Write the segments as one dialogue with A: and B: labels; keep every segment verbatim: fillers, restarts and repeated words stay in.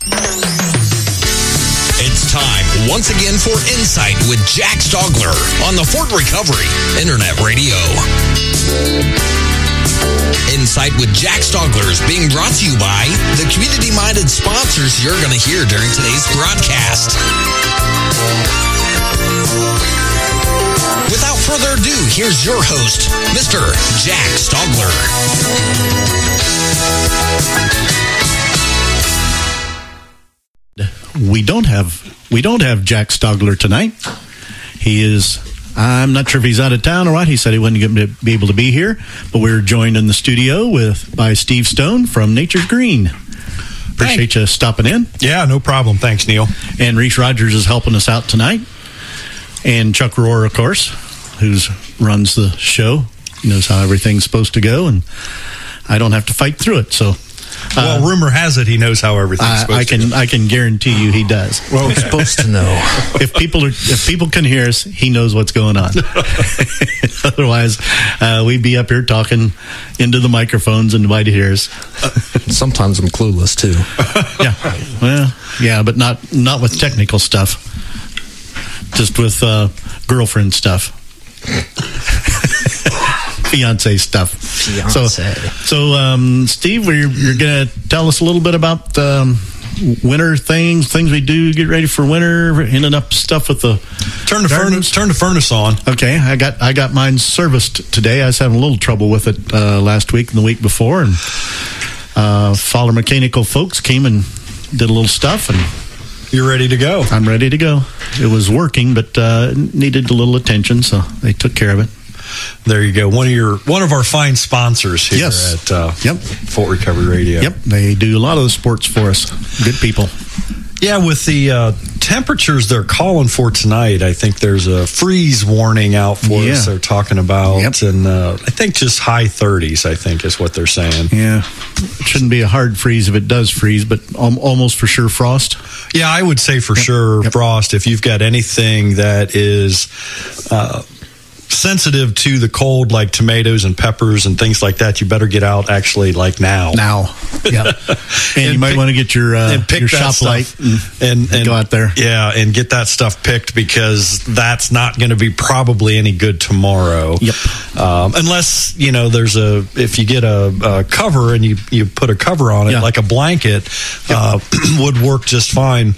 A: It's time once again for Insight with Jack Stogler on the Fort Recovery Internet Radio. Insight with Jack Stogler is being brought to you by the community-minded sponsors you're going to hear during today's broadcast. Without further ado, here's your host, Mister Jack Stogler.
B: We don't have we don't have Jack Stogler tonight. He is, I'm not sure if he's out of town or what. He said he wasn't going to be able to be here, but we're joined in the studio with by Steve Stone from Nature's Green. Appreciate Thanks. you stopping in.
C: Yeah, no problem. Thanks, Neil.
B: And Reese Rogers is helping us out tonight. And Chuck Rohr, of course, who runs the show. He knows how everything's supposed to go, and I don't have to fight through it, so...
C: Well, uh, rumor has it he knows how everything's supposed
B: I can,
C: to go.
B: I can guarantee you he does.
D: Well, we're supposed to know.
B: If people are, if people can hear us, he knows what's going on. Otherwise, uh, we'd be up here talking into the microphones and nobody hears.
D: Sometimes I'm clueless too.
B: Yeah, well, yeah, but not not with technical stuff. Just with uh, girlfriend stuff. Fiance stuff.
D: Fiance.
B: So, so um, Steve, we're, you're going to tell us a little bit about um, winter things, things we do, get ready for winter, ending up stuff with the
C: turn the furnace. Turn the furnace on.
B: Okay, I got I got mine serviced today. I was having a little trouble with it uh, last week and the week before, and uh, Fowler Mechanical folks came and did a little stuff, and
C: you're ready to go.
B: I'm ready to go. It was working, but uh, needed a little attention, so they took care of it.
C: There you go. One of your one of our fine sponsors here
B: yes.
C: at uh,
B: yep.
C: Fort Recovery Radio.
B: Yep, they do a lot of the sports for us. Good people.
C: Yeah, with the uh, temperatures they're calling for tonight, I think there's a freeze warning out for
B: yeah.
C: us. They're talking about,
B: yep.
C: and uh, I think just high thirties. I think is what they're saying.
B: Yeah, it shouldn't be a hard freeze if it does freeze, but um, almost for sure frost.
C: Yeah, I would say for
B: yep.
C: sure
B: yep.
C: frost. If you've got anything that is Uh, sensitive to the cold, like tomatoes and peppers and things like that, you better get out actually like now.
B: Now, yeah. and, and you might pick, want to get your uh,
C: and pick
B: your
C: shop
B: stuff
C: light
B: and,
C: and, and
B: go out there.
C: Yeah, and get that stuff picked because that's not going to be probably any good tomorrow.
B: Yep.
C: Um, unless you know there's a if you get a, a cover and you you put a cover on it
B: yeah.
C: like a blanket, yep. uh, would work just fine.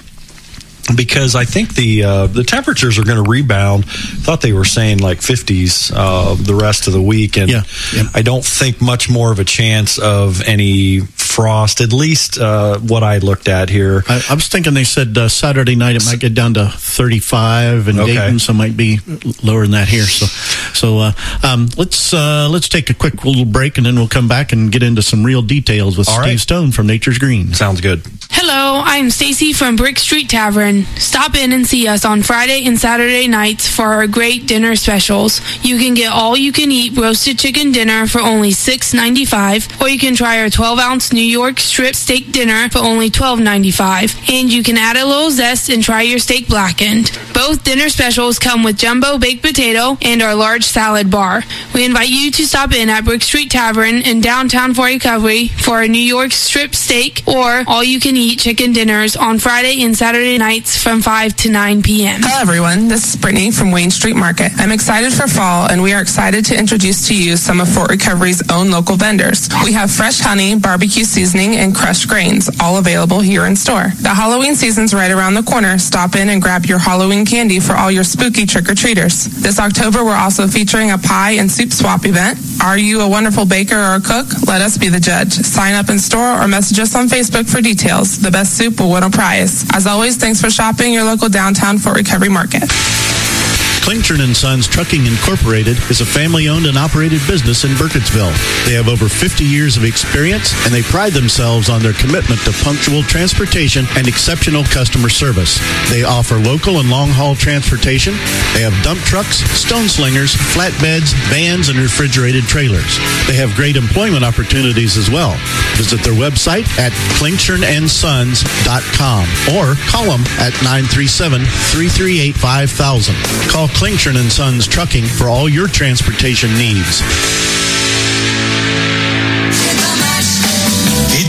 C: Because I think the uh, the temperatures are going to rebound. I thought they were saying like fifties uh, the rest of the week, and
B: yeah, yeah.
C: I don't think much more of a chance of any frost. At least uh, what I looked at here.
B: I, I was thinking they said uh, Saturday night it might get down to thirty-five in
C: okay.
B: Dayton, so it might be lower than that here. So, so uh, um, let's uh, let's take a quick little break, and then we'll come back and get into some real details with
C: All
B: Steve
C: right.
B: Stone from Nature's Green.
C: Sounds good.
E: Hello, I'm Stacy from Brick Street Tavern. Stop in and see us on Friday and Saturday nights for our great dinner specials. You can get all-you-can-eat roasted chicken dinner for only six ninety-five, or you can try our twelve-ounce New York strip steak dinner for only twelve ninety-five. And you can add a little zest and try your steak blackened. Both dinner specials come with jumbo baked potato and our large salad bar. We invite you to stop in at Brick Street Tavern in downtown Fort Recovery for a New York strip steak or all-you-can-eat chicken dinners on Friday and Saturday nights from five to nine p.m.
F: Hello everyone, this is Brittany from Wayne Street Market. I'm excited for fall and we are excited to introduce to you some of Fort Recovery's own local vendors. We have fresh honey, barbecue seasoning, and crushed grains, all available here in store. The Halloween season's right around the corner. Stop in and grab your Halloween candy for all your spooky trick-or-treaters. This October we're also featuring a pie and soup swap event. Are you a wonderful baker or a cook? Let us be the judge. Sign up in store or message us on Facebook for details. The best soup will win a prize. As always, thanks for shopping your local downtown Fort Recovery Market.
B: Klingtron and Sons Trucking Incorporated is a family-owned and operated business in Burkittsville. They have over fifty years of experience, and they pride themselves on their commitment to punctual transportation and exceptional customer service. They offer local and long-haul transportation. They have dump trucks, stone slingers, flatbeds, vans, and refrigerated trailers. They have great employment opportunities as well. Visit their website at klingtron and sons dot com or call them at nine three seven, three three eight, five thousand. Call Klingtron and Sons Trucking for all your transportation needs.
G: He did them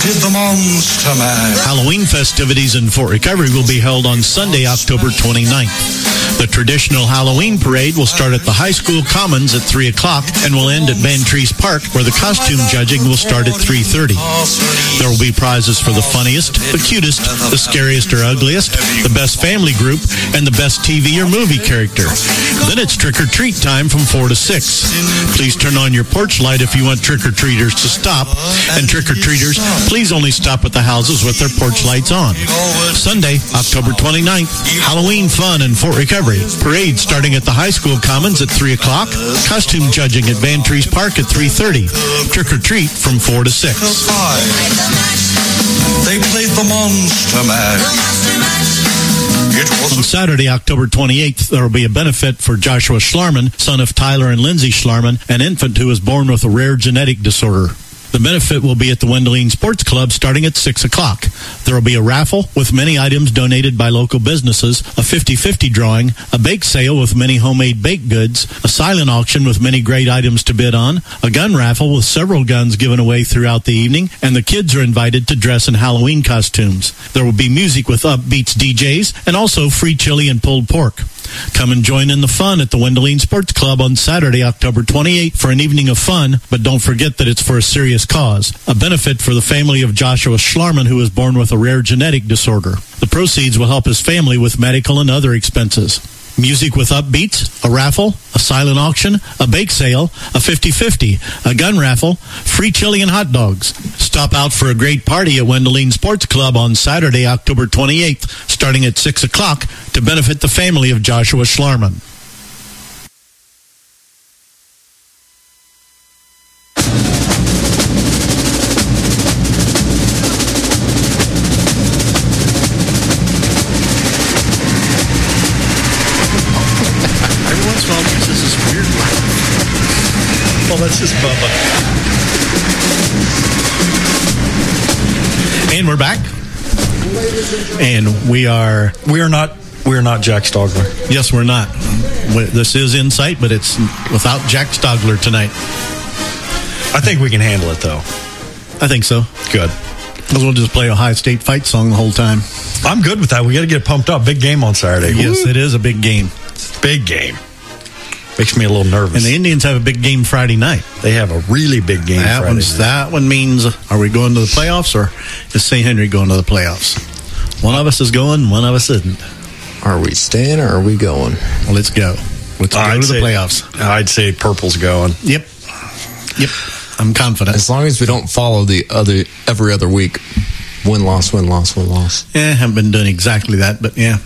G: Monster Mash.
B: Halloween festivities in Fort Recovery will be held on Sunday, October twenty-ninth. The traditional Halloween parade will start at the high school commons at three o'clock and will end at Van Treese Park, where the costume judging will start at three thirty. There will be prizes for the funniest, the cutest, the scariest or ugliest, the best family group, and the best T V or movie character. Then it's trick-or-treat time from four to six. Please turn on your porch light if you want trick-or-treaters to stop, and trick-or-treaters, please only stop at the houses with their porch lights on. Sunday, October twenty-ninth, Halloween fun in Fort Recovery. Parade starting at the high school commons at three o'clock. Costume judging at Van Treese Park at three thirty. Trick-or-treat from four to six.
G: They played the Monster Mash. It was
B: On Saturday, October twenty-eighth, there will be a benefit for Joshua Schlarman, son of Tyler and Lindsay Schlarman, an infant who was born with a rare genetic disorder. The benefit will be at the Wendeline Sports Club starting at six o'clock. There will be a raffle with many items donated by local businesses, a fifty-fifty drawing, a bake sale with many homemade baked goods, a silent auction with many great items to bid on, a gun raffle with several guns given away throughout the evening, and the kids are invited to dress in Halloween costumes. There will be music with Upbeats D Js and also free chili and pulled pork. Come and join in the fun at the Wendeline Sports Club on Saturday, October twenty-eighth for an evening of fun, but don't forget that it's for a serious cause. A benefit for the family of Joshua Schlarman, who was born with a rare genetic disorder. The proceeds will help his family with medical and other expenses. Music with Upbeats, a raffle, a silent auction, a bake sale, a fifty-fifty, a gun raffle, free chili and hot dogs. Stop out for a great party at Wendeline Sports Club on Saturday, October twenty-eighth, starting at six o'clock to benefit the family of Joshua Schlarman.
C: Well, that's just Bubba.
B: And we're back. And we are...
C: We are not we are not Jack Stogler.
B: Yes, we're not. This is Insight, but it's without Jack Stogler tonight.
C: I think we can handle it, though.
B: I think so.
C: Good.
B: Because we'll just play Ohio State fight song the whole time.
C: I'm good with that. We got to get pumped up. Big game on Saturday.
B: Yes,
C: Woo!
B: it is a big game.
C: Big game. Makes me a little nervous.
B: And the Indians have a big game Friday night.
C: They have a really big game
B: that
C: Friday
B: one's,
C: night.
B: That one means, are we going to the playoffs, or is Saint Henry going to the playoffs? One of us is going, one of us isn't.
D: Are we staying or are we going?
B: Well, let's go. Let's
C: I'd
B: go to
C: say,
B: the playoffs.
C: I'd say Purple's going.
B: Yep. Yep. I'm confident.
D: As long as we don't follow the other every other week. Win, loss, win, loss, win, loss.
B: Yeah, I haven't been doing exactly that, but yeah.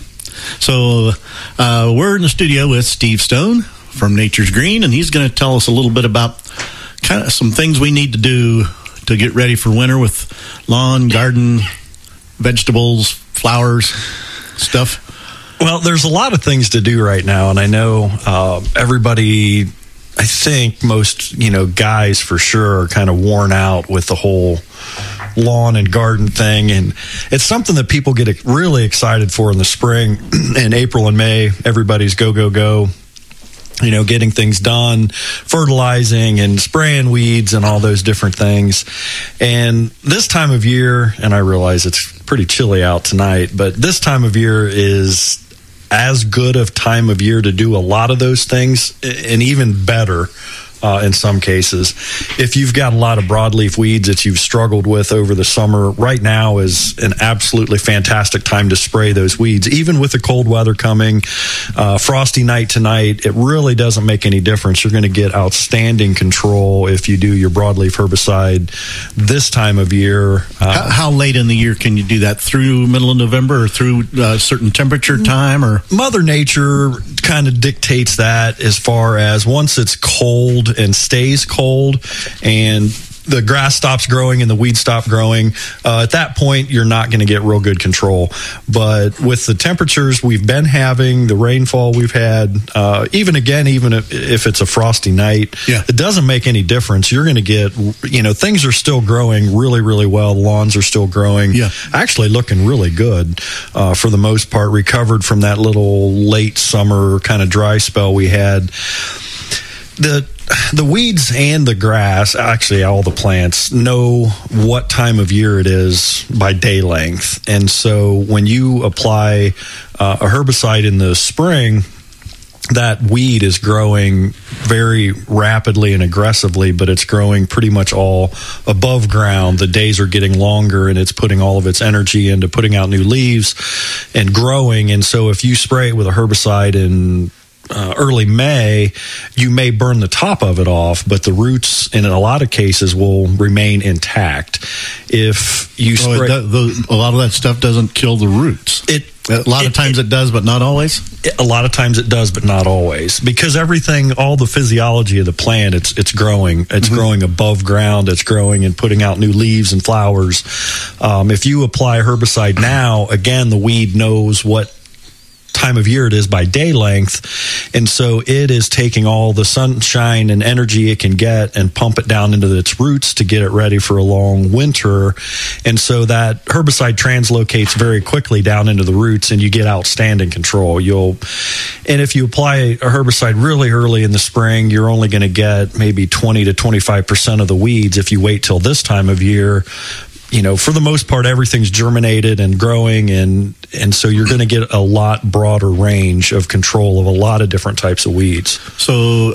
B: So uh, we're in the studio with Steve Stone from Nature's Green, and he's going to tell us a little bit about kind of some things we need to do to get ready for winter with lawn, garden, vegetables, flowers, stuff.
C: Well, there's a lot of things to do right now, and I know uh, everybody, I think most, you know, guys for sure are kind of worn out with the whole lawn and garden thing, and it's something that people get really excited for in the spring. In April and May, everybody's go, go, go. You know, getting things done, fertilizing and spraying weeds and all those different things. And this time of year, and I realize it's pretty chilly out tonight, but this time of year is as good of time of year to do a lot of those things, and even better uh, in some cases. If you've got a lot of broadleaf weeds that you've struggled with over the summer, right now is an absolutely fantastic time to spray those weeds. Even with the cold weather coming, uh, frosty night tonight, it really doesn't make any difference. You're going to get outstanding control if you do your broadleaf herbicide this time of year. Uh,
B: how, how late in the year can you do that? Through middle of November, or through a certain temperature time? Or
C: Mother Nature kind of dictates that, as far as once it's cold and stays cold and the grass stops growing and the weeds stop growing, uh, at that point you're not going to get real good control. But with the temperatures we've been having, the rainfall we've had, uh, even again, even if, if it's a frosty night,
B: yeah.
C: it doesn't make any difference. You're going to get, you know, things are still growing really, really well. The lawns are still growing,
B: yeah.
C: actually looking really good uh, for the most part, recovered from that little late summer kind of dry spell we had. The the weeds and the grass, actually all the plants, know what time of year it is by day length. And so when you apply uh, a herbicide in the spring, that weed is growing very rapidly and aggressively, but it's growing pretty much all above ground. The days are getting longer, and it's putting all of its energy into putting out new leaves and growing. And so if you spray it with a herbicide in Uh, early May, you may burn the top of it off, but the roots, in a lot of cases, will remain intact. If you
B: so
C: spray,
B: it does, the, a lot of that stuff doesn't kill the roots.
C: it
B: a lot
C: it,
B: of times
C: it,
B: it does, but not always.
C: it, a lot of times it does, but not always, because everything, all the physiology of the plant, it's it's growing. It's mm-hmm. growing above ground. It's growing and putting out new leaves and flowers. Um, if you apply herbicide now, again, the weed knows what time of year it is by day length, and so it is taking all the sunshine and energy it can get and pump it down into its roots to get it ready for a long winter. And so that herbicide translocates very quickly down into the roots, and you get outstanding control. You'll and if you apply a herbicide really early in the spring, you're only going to get maybe twenty to twenty-five percent of the weeds. If you wait till this time of year, you know, for the most part, everything's germinated and growing, and and so you're going to get a lot broader range of control of a lot of different types of weeds.
B: So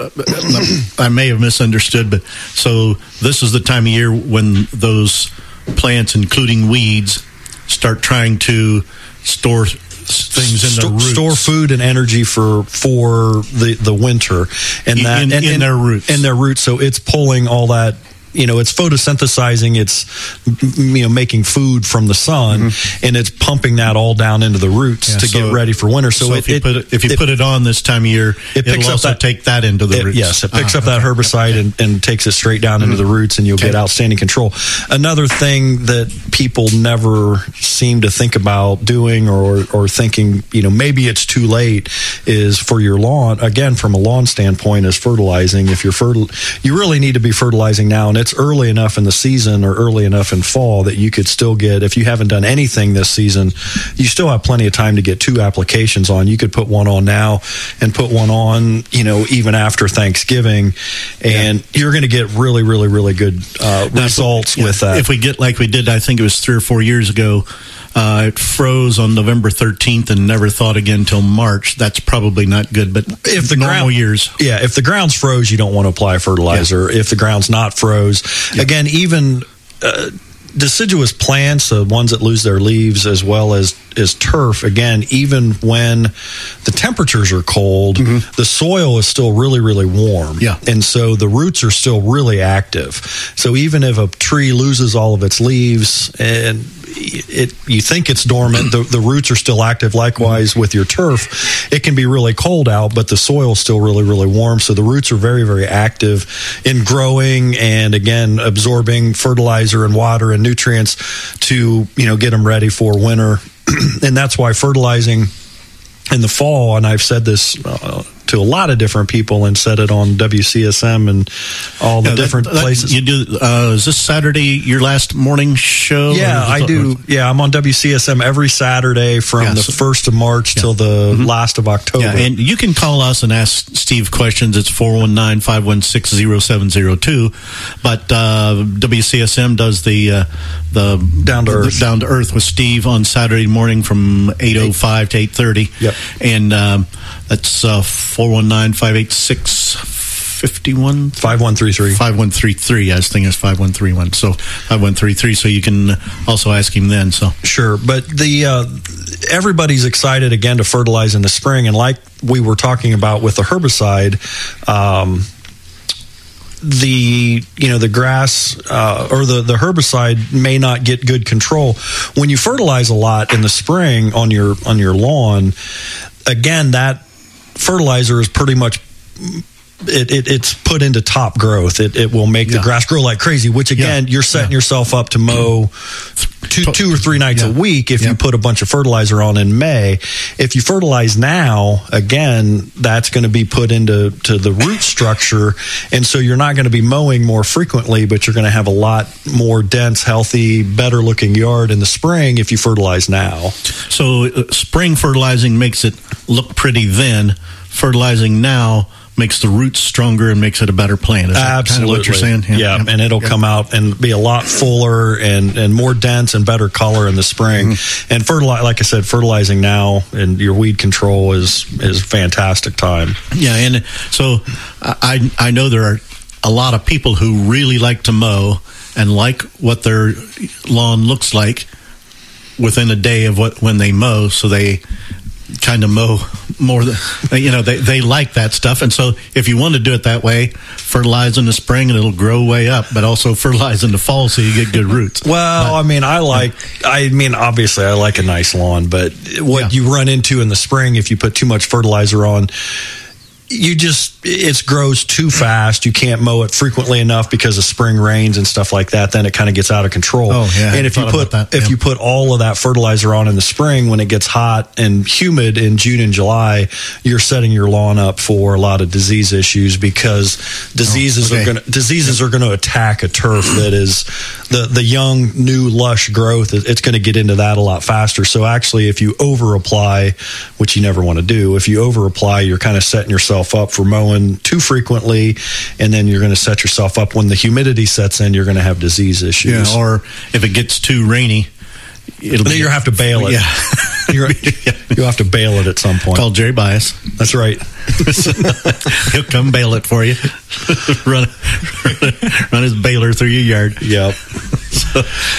B: I may have misunderstood, but so this is the time of year when those plants, including weeds, start trying to store things in their roots.
C: Store food and energy for for the, the winter, and that
B: in,
C: and,
B: in
C: and,
B: their roots.
C: In their roots, so it's pulling all that. You know, it's photosynthesizing, it's, you know, making food from the sun, mm-hmm. and it's pumping that all down into the roots yeah, to so, get ready for winter. So,
B: so
C: it,
B: if you,
C: it,
B: put, it, if you
C: it,
B: put it on this time of year,
C: it
B: it'll also
C: that,
B: take that into the
C: it,
B: roots.
C: Yes, it picks
B: ah,
C: up that
B: okay.
C: herbicide
B: okay.
C: and, and takes it straight down mm-hmm. into the roots, and you'll okay. get outstanding control. Another thing that people never seem to think about doing or, or thinking, you know, maybe it's too late, is for your lawn, again, from a lawn standpoint, is fertilizing. If you're fertil- you really need to be fertilizing now, and it's early enough in the season or early enough in fall that you could still get, if you haven't done anything this season, you still have plenty of time to get two applications on. You could put one on now and put one on, you know, even after Thanksgiving, and yeah. you're going to get really, really, really good uh, results
B: yeah,
C: with that.
B: If we get like we did, I think it was three or four years ago, Uh, it froze on November thirteenth and never thawed again until March. That's probably not good, but
C: if the
B: normal
C: ground,
B: years.
C: Yeah, if the ground's froze, you don't want to apply fertilizer. Yeah. If the ground's not froze, yeah. again, even uh, deciduous plants, the ones that lose their leaves, as well as, as turf, again, even when the temperatures are cold, mm-hmm. the soil is still really, really warm.
B: Yeah.
C: And so the roots are still really active. So even if a tree loses all of its leaves and it, you think it's dormant, the, the roots are still active. Likewise with your turf, it can be really cold out, but the soil is still really, really warm. So the roots are very, very active in growing and, again, absorbing fertilizer and water and nutrients to, you know, get them ready for winter. And that's why fertilizing in the fall, and I've said this uh, to a lot of different people and said it on W C S M and all the yeah, different
B: that, that,
C: places.
B: You do, uh, is this Saturday your last morning show?
C: Yeah, I do. Yeah, I'm on W C S M every Saturday from yeah, the so, first of March yeah. till the mm-hmm. last of October.
B: Yeah, and you can call us and ask Steve questions. It's four one nine, five one six, zero seven zero two. But uh, W C S M does the uh, the
C: Down to Earth.
B: Down to Earth with Steve on Saturday morning from eight oh five to eight thirty.
C: Yep.
B: And um, that's uh, four one nine, five eight six, five one
C: five one three three
B: five one three three. I was thinking it's five one three one. So five one three three. So you can also ask him then. So
C: sure, but the uh, everybody's excited again to fertilize in the spring, and like we were talking about with the herbicide. Um, the you know the grass uh, or the, the herbicide may not get good control when you fertilize a lot in the spring on your on your lawn. Again, that fertilizer is pretty much it, it it's put into top growth. It it will make yeah. the grass grow like crazy. Which again, yeah. you're setting yeah. yourself up to mow two two or three nights yeah. a week if yeah. you put a bunch of fertilizer on in May. If you fertilize now, again, that's going to be put into to the root structure, and so you're not going to be mowing more frequently, but you're going to have a lot more dense, healthy, better looking yard in the spring if you fertilize now.
B: So uh, spring fertilizing makes it look pretty then. Fertilizing now makes the roots stronger and makes it a better plant. Is that
C: Absolutely.
B: kind of what you're saying?
C: Yeah, yeah. and it'll yeah. come out and be a lot fuller and, and more dense and better color in the spring. Mm-hmm. And fertilize, like I said, fertilizing now and your weed control is is a fantastic time.
B: Yeah, and so I I know there are a lot of people who really like to mow and like what their lawn looks like within a day of what when they mow, so they kind of mow more than, you know, they, they like that stuff. And so if you want to do it that way, fertilize in the spring and it'll grow way up, but also fertilize in the fall so you get good roots.
C: Well,
B: but,
C: I mean, I like, I mean, obviously I like a nice lawn, but what yeah. you run into in the spring, if you put too much fertilizer on, you just, it grows too fast. You can't mow it frequently enough because of spring rains and stuff like that. Then it kind of gets out of control.
B: Oh, yeah.
C: And if you put
B: that,
C: if
B: yeah.
C: you put all of that fertilizer on in the spring when it gets hot and humid in June and July, you're setting your lawn up for a lot of disease issues because diseases
B: oh, okay.
C: are going to diseases are going to attack a turf that is the the young, new, lush growth. It's going to get into that a lot faster. So actually, if you over apply, which you never want to do, if you over apply, you're kind of setting yourself up for mowing too frequently, and then you're going to set yourself up when the humidity sets in, you're going to have disease issues.
B: Yeah, or if it gets too rainy, it'll
C: then
B: be,
C: you have to bail it.
B: Yeah.
C: You're, you'll have to bail it at some point.
B: Call Jerry Bias.
C: That's right.
B: He'll come bail it for you. run, run his baler through your yard.
C: Yep.
B: So,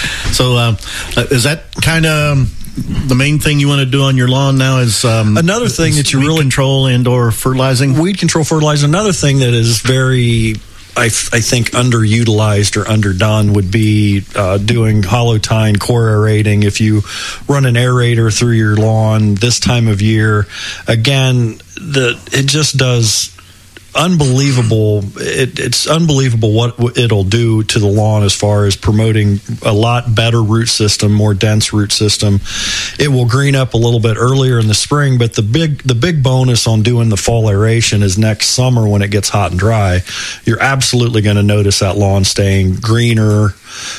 B: so um, is that kind of um, the main thing you want to do on your lawn now? Is um,
C: another thing
B: is
C: that you
B: weed
C: really
B: control and or fertilizing?
C: Weed control, fertilizing. Another thing that is very, I, f- I think, underutilized or underdone would be uh, doing hollow tine core aerating. If you run an aerator through your lawn this time of year, again, the it just does unbelievable. It, it's unbelievable what it'll do to the lawn as far as promoting a lot better root system, more dense root system. It will green up a little bit earlier in the spring, but the big the big bonus on doing the fall aeration is next summer when it gets hot and dry. You're absolutely going to notice that lawn staying greener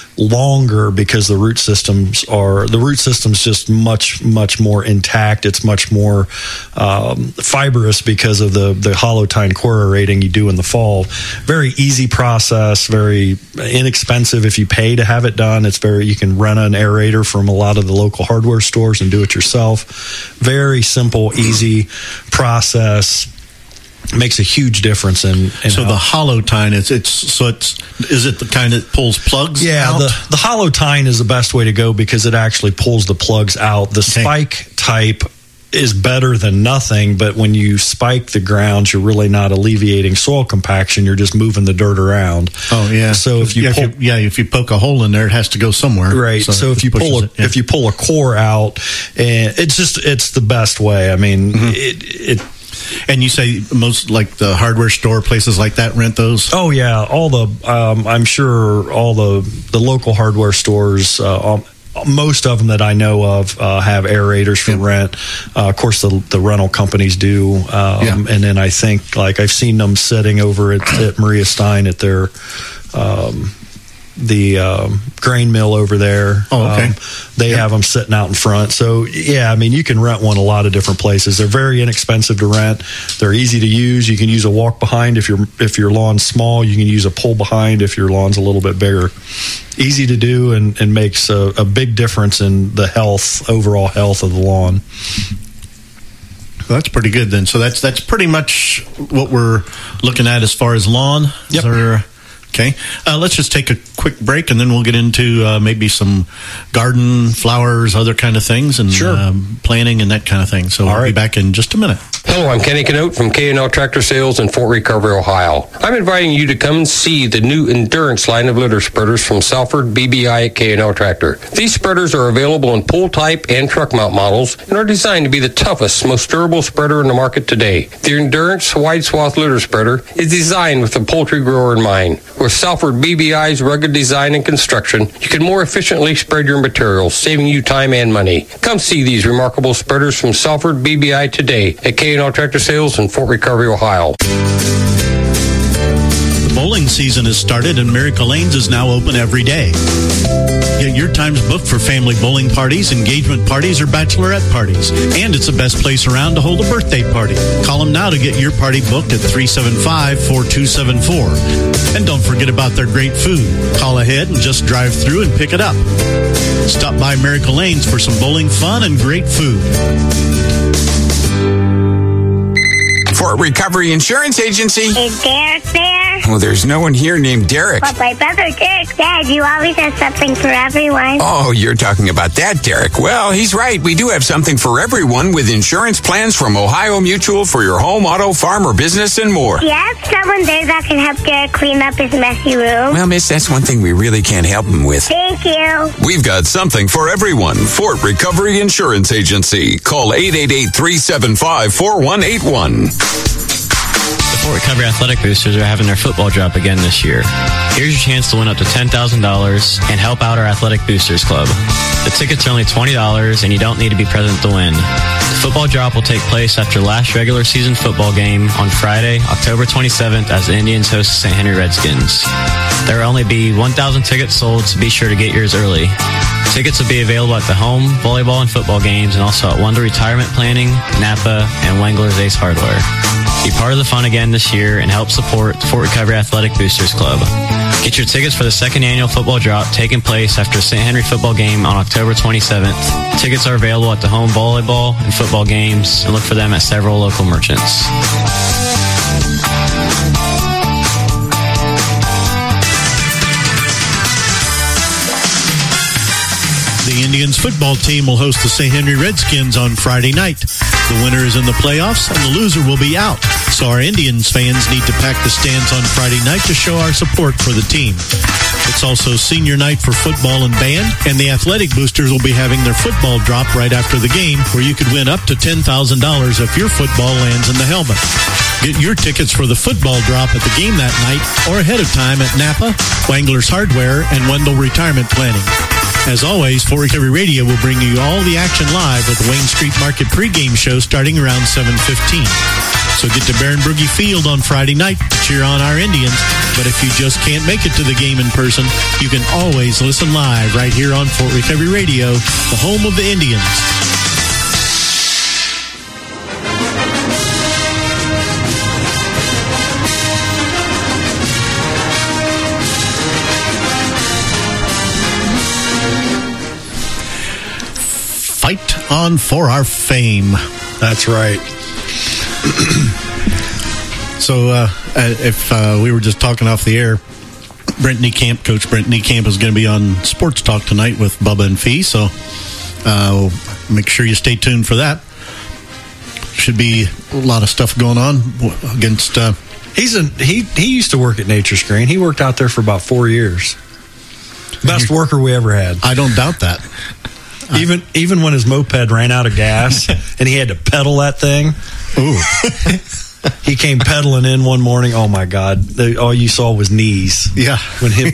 C: longer because the root systems are the root system's just much much more intact. It's much more um, fibrous because of the the hollow tine core aerating you do in the fall. Very easy process, very inexpensive if you pay to have it done. It's very you can rent an aerator from a lot of the local hardware stores and do it yourself. Very simple, easy process. Makes a huge difference in, in
B: so
C: how,
B: the hollow tine is it's so it's is it the kind that pulls plugs
C: yeah
B: out?
C: the the hollow tine is the best way to go because it actually pulls the plugs out. The okay. spike type is better than nothing, but when you spike the ground, you're really not alleviating soil compaction. You're just moving the dirt around.
B: Oh yeah.
C: So if you
B: yeah,
C: pull,
B: if you, yeah, if you poke a hole in there, it has to go somewhere.
C: Right. So, so if you pull a, it, yeah. if you pull a core out, and it's just it's the best way. I mean, mm-hmm. it. it
B: And you say most like the hardware store places like that rent those?
C: Oh yeah, all the um, I'm sure all the the local hardware stores. Uh, um, most of them that I know of uh, have aerators for yeah. rent. Uh, of course, the the rental companies do, um, yeah. and then I think like I've seen them sitting over at, at Maria Stein at their. Um, the um, grain mill over there.
B: Oh, okay.
C: Um, they yep. have them sitting out in front. So, yeah, I mean, you can rent one a lot of different places. They're very inexpensive to rent. They're easy to use. You can use a walk behind if your if your lawn's small. You can use a pull behind if your lawn's a little bit bigger. Easy to do and, and makes a, a big difference in the health, overall health of the lawn.
B: Well, that's pretty good then. So that's that's pretty much what we're looking at as far as lawn.
C: Yep.
B: Is there, okay. Uh, let's just take a quick break, and then we'll get into uh, maybe some garden, flowers, other kind of things, and
C: sure.
B: um, planting and that kind of thing. So
C: All
B: we'll
C: right.
B: be back in just a minute.
H: Hello, I'm Kenny Canote from K and L Tractor Sales in Fort Recovery, Ohio. I'm inviting you to come and see the new Endurance line of litter spreaders from Salford B B I at K and L Tractor. These spreaders are available in pull type and truck mount models and are designed to be the toughest, most durable spreader in the market today. The Endurance wide swath litter spreader is designed with the poultry grower in mind. With Salford B B I's rugged design and construction, you can more efficiently spread your materials, saving you time and money. Come see these remarkable spreaders from Salford B B I today at K and L Tractor Sales in Fort Recovery, Ohio.
B: The Bowling season has started and Miracle Lanes is now open every day. Get your times booked for family bowling parties, engagement parties, or bachelorette parties. And it's the best place around to hold a birthday party. Call them now to get your party booked at three seven five, four two seven four. And don't forget about their great food. Call ahead and just drive through and pick it up. Stop by Miracle Lanes for some bowling fun and great food.
I: Fort Recovery Insurance Agency.
J: Is Derek there?
I: Well, there's no one here named Derek.
J: But my brother Derek said you always have something for everyone.
I: Oh, you're talking about that, Derek. Well, he's right. We do have something for everyone with insurance plans from Ohio Mutual for your home, auto, farm, or business, and more.
J: Do you have someone there that can help Derek clean up his messy room?
I: Well, miss, that's one thing we really can't help him with.
J: Thank you.
I: We've got something for everyone. Fort Recovery Insurance Agency. Call eight eight eight, three seven five, four one eight one.
K: The Fort Recovery Athletic Boosters are having their football drop again this year. Here's your chance to win up to ten thousand dollars and help out our Athletic Boosters Club. The tickets are only twenty dollars and you don't need to be present to win. The football drop will take place after last regular season football game on Friday, October twenty-seventh, as the Indians host the Saint Henry Redskins. There will only be one thousand tickets sold, so be sure to get yours early. Tickets will be available at the home, volleyball, and football games, and also at Wonder Retirement Planning, Napa, and Wengler's Ace Hardware. Be part of the fun again this year and help support the Fort Recovery Athletic Boosters Club. Get your tickets for the second annual football drop taking place after the Saint Henry football game on October twenty-seventh. Tickets are available at the home volleyball and football games, and look for them at several local merchants.
B: The Indians football team will host the Saint Henry Redskins on Friday night. The winner is in the playoffs and the loser will be out. So our Indians fans need to pack the stands on Friday night to show our support for the team. It's also senior night for football and band, and the Athletic Boosters will be having their football drop right after the game, where you could win up to ten thousand dollars if your football lands in the helmet. Get your tickets for the football drop at the game that night or ahead of time at Napa, Wengler's Hardware, and Wendell Retirement Planning. As always, Fort Recovery Radio will bring you all the action live with the Wayne Street Market pregame show starting around seven fifteen. So get to Baron Broogie Field on Friday night to cheer on our Indians. But if you just can't make it to the game in person, you can always listen live right here on Fort Recovery Radio, the home of the Indians. Fight on for our fame.
C: That's right.
B: So uh, if uh, we were just talking off the air, Brent Niekamp, Coach Brent Niekamp is going to be on Sports Talk tonight with Bubba and Fee, so uh, make sure you stay tuned for that. Should be a lot of stuff going on against... Uh,
C: He's a, he, he used to work at Nature Screen. He worked out there for about four years. Best worker we ever had.
B: I don't doubt that.
C: Even even when his moped ran out of gas and he had to pedal that thing. Ooh. He came pedaling in one morning. Oh my God! The, all you saw was knees.
B: Yeah.
C: When him.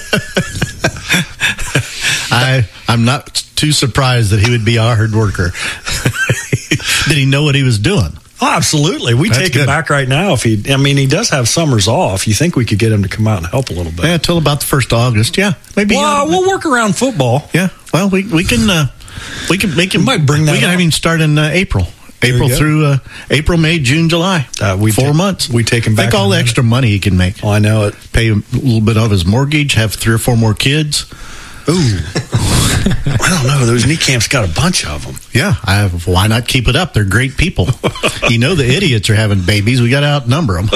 B: I I'm not too surprised that he would be a hard worker. Did he know what he was doing?
C: Oh, absolutely. We
B: That's
C: take
B: good.
C: him back right now. If he, I mean, he does have summers off. You think we could get him to come out and help a little bit?
B: Yeah, until about the first of August. Yeah, maybe.
C: Well,
B: uh,
C: we'll work around football.
B: Yeah. Well, we we can uh, we can make him.
C: We might bring that
B: We can
C: up.
B: have him start in uh, April. April through uh, April, May, June, July.
C: Uh, we
B: Four
C: take,
B: monts.
C: We take him back.
B: Think all
C: in a
B: the
C: minute.
B: extra money he can make.
C: Oh, I know it.
B: Pay a little bit of his mortgage. Have three or four more kids.
C: Ooh. I don't know. Those Niekamps got a bunch of them.
B: Yeah, I have, why not keep it up? They're great people. You know the idiots are having babies. We got to outnumber them.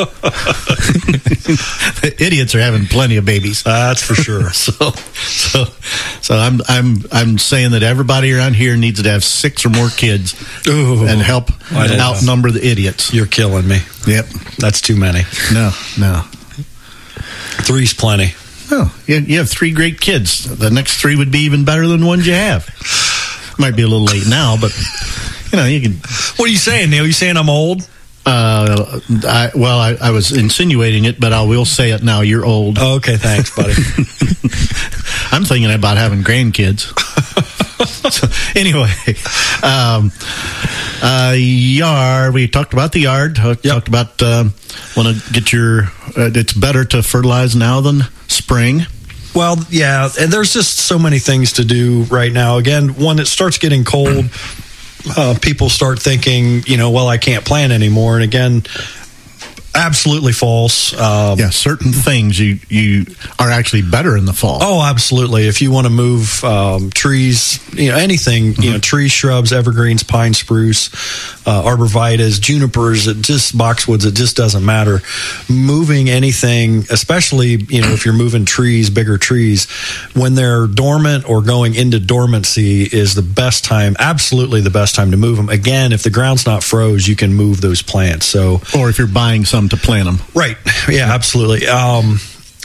B: The idiots are having plenty of babies.
C: That's for sure.
B: so, so, so I'm I'm I'm saying that everybody around here needs to have six or more kids
C: Ooh.
B: and help
C: I don't
B: outnumber the idiots.
C: You're killing me.
B: Yep.
C: That's too many.
B: No, no.
C: Three's plenty.
B: Oh, you, you have three great kids. The next three would be even better than the ones you have. Might be a little late now, but you know you can.
C: What are you saying, Neil? You saying I'm old?
B: Uh, I, well, I, I was insinuating it, but I will say it now. You're old.
C: Oh, okay, thanks, buddy.
B: I'm thinking about having grandkids. So, anyway, um, uh, yard. We talked about the yard. Talked
C: Yep.
B: Talked about uh, want to get your uh, it's better to fertilize now than spring.
C: Well, yeah, and there's just so many things to do right now. Again, when it starts getting cold, uh, people start thinking, you know, well, I can't plant anymore. And again, absolutely false. Um,
B: yeah, certain things you, you are actually better in the fall.
C: Oh, absolutely. If you want to move um, trees, you know, anything, mm-hmm. you know, trees, shrubs, evergreens, pine, spruce, uh, arborvitaes, junipers, it just boxwoods, it just doesn't matter. Moving anything, especially, you know, if you're moving trees, bigger trees, when they're dormant or going into dormancy is the best time, absolutely the best time to move them. Again, if the ground's not froze, you can move those plants. So,
B: or if you're buying some to plant them.
C: Right. Yeah, absolutely. Um,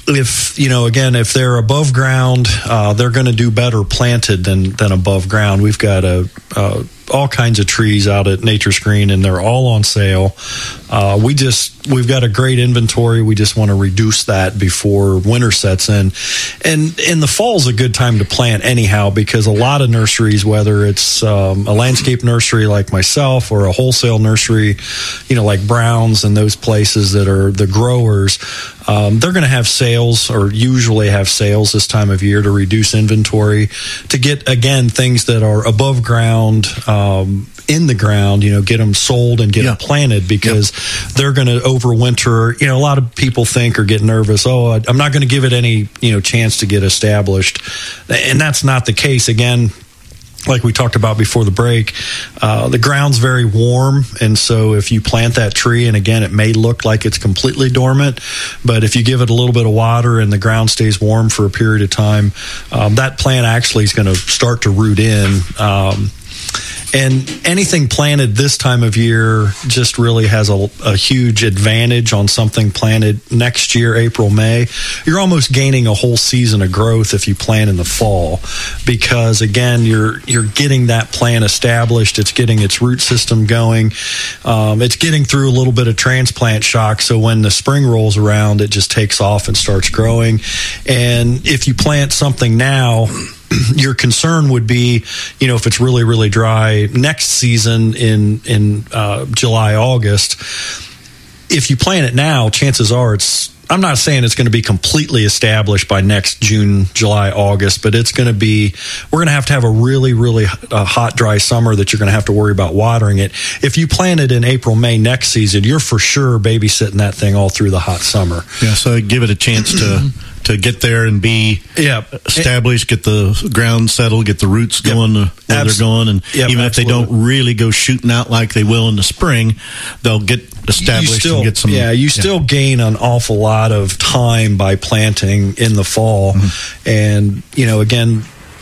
C: if, you know, again, if they're above ground, uh, they're going to do better planted than, than above ground. We've got a, uh, all kinds of trees out at Nature's Green, and they're all on sale. Uh, we just, we've got a great inventory. We just want to reduce that before winter sets in. And in the fall is a good time to plant anyhow, because a lot of nurseries, whether it's um, a landscape nursery like myself or a wholesale nursery, you know, like Brown's and those places that are the growers, um, they're going to have sales, or usually have sales this time of year to reduce inventory, to get, again, things that are above ground, um, in the ground, you know, get them sold and get yeah. them planted, because yep. they're going to overwinter. You know, a lot of people think or get nervous, oh, I'm not going to give it any, you know, chance to get established. And that's not the case. Again, like we talked about before the break, uh, the ground's very warm, and so if you plant that tree, and again, it may look like it's completely dormant, but if you give it a little bit of water and the ground stays warm for a period of time, um, that plant actually is going to start to root in. Um, And anything planted this time of year just really has a, a huge advantage on something planted next year, April, May. You're almost gaining a whole season of growth if you plant in the fall, because again, you're you're getting that plant established. It's getting its root system going. Um, it's getting through a little bit of transplant shock. So when the spring rolls around, it just takes off and starts growing. And if you plant something now, your concern would be, you know, if it's really, really dry next season in in uh, July, August, if you plant it now, chances are it's, I'm not saying it's going to be completely established by next June, July, August, but it's going to be, we're going to have to have a really, really uh, hot, dry summer that you're going to have to worry about watering it. If you plant it in April, May next season, you're for sure babysitting that thing all through the hot summer.
B: Yeah, so give it a chance to to get there and be yeah. established, get the ground settled, get the roots yep. going where Abs- they're going, and
C: yep,
B: even
C: absolutely.
B: if they don't really go shooting out like they will in the spring, they'll get established
C: still,
B: and get some.
C: Yeah, you yeah. still gain an awful lot of time by planting in the fall, mm-hmm. and you know, again,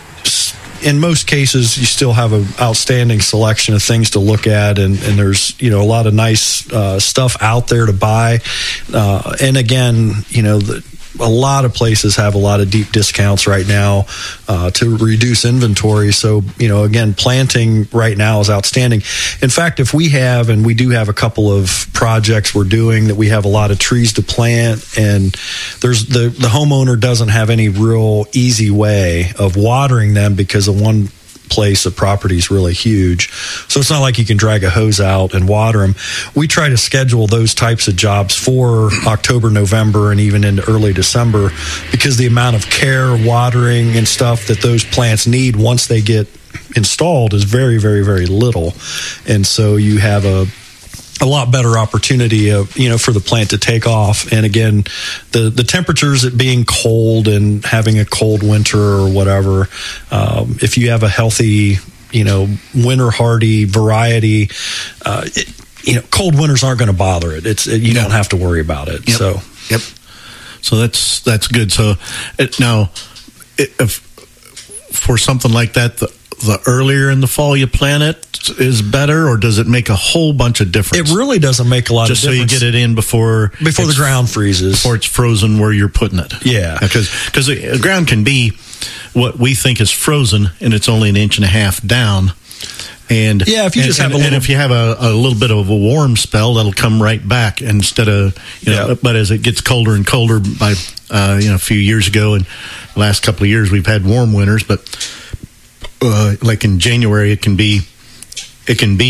C: in most cases, you still have an outstanding selection of things to look at, and, and there's, you know, a lot of nice uh, stuff out there to buy, uh, and again, you know, the, a lot of places have a lot of deep discounts right now uh, to reduce inventory. So, you know, again, planting right now is outstanding. In fact, if we have, and we do have a couple of projects we're doing that we have a lot of trees to plant, and there's the, the homeowner doesn't have any real easy way of watering them because of one place, the property is really huge. So it's not like you can drag a hose out and water them. We try to schedule those types of jobs for October, November, and even into early December, because the amount of care, watering, and stuff that those plants need once they get installed is very, very, very little. And so you have a a lot better opportunity of, you know, for the plant to take off. And again, the, the temperatures, it being cold and having a cold winter or whatever, um, if you have a healthy, you know, winter hardy variety, uh, it, you know, cold winters aren't going to bother it. It's, it, you yeah. don't have to worry about it.
B: Yep.
C: So,
B: yep. So that's, that's good. So it, now it, if, for something like that, the, the earlier in the fall you plant it is better, or does it make a whole bunch of difference?
C: It really doesn't make a lot
B: Just
C: of difference.
B: Just so you get it in before
C: before the ground freezes,
B: before it's frozen where you're putting it.
C: Yeah,
B: because because the ground can be what we think is frozen, and it's only an inch and a half down. And
C: yeah, if you
B: and,
C: just have
B: and,
C: a little,
B: and if you have a, a little bit of a warm spell, that'll come right back instead of, you know. Yeah. But as it gets colder and colder, by uh, you know, a few years ago and the last couple of years, we've had warm winters, but uh, like in January, it can be. It can be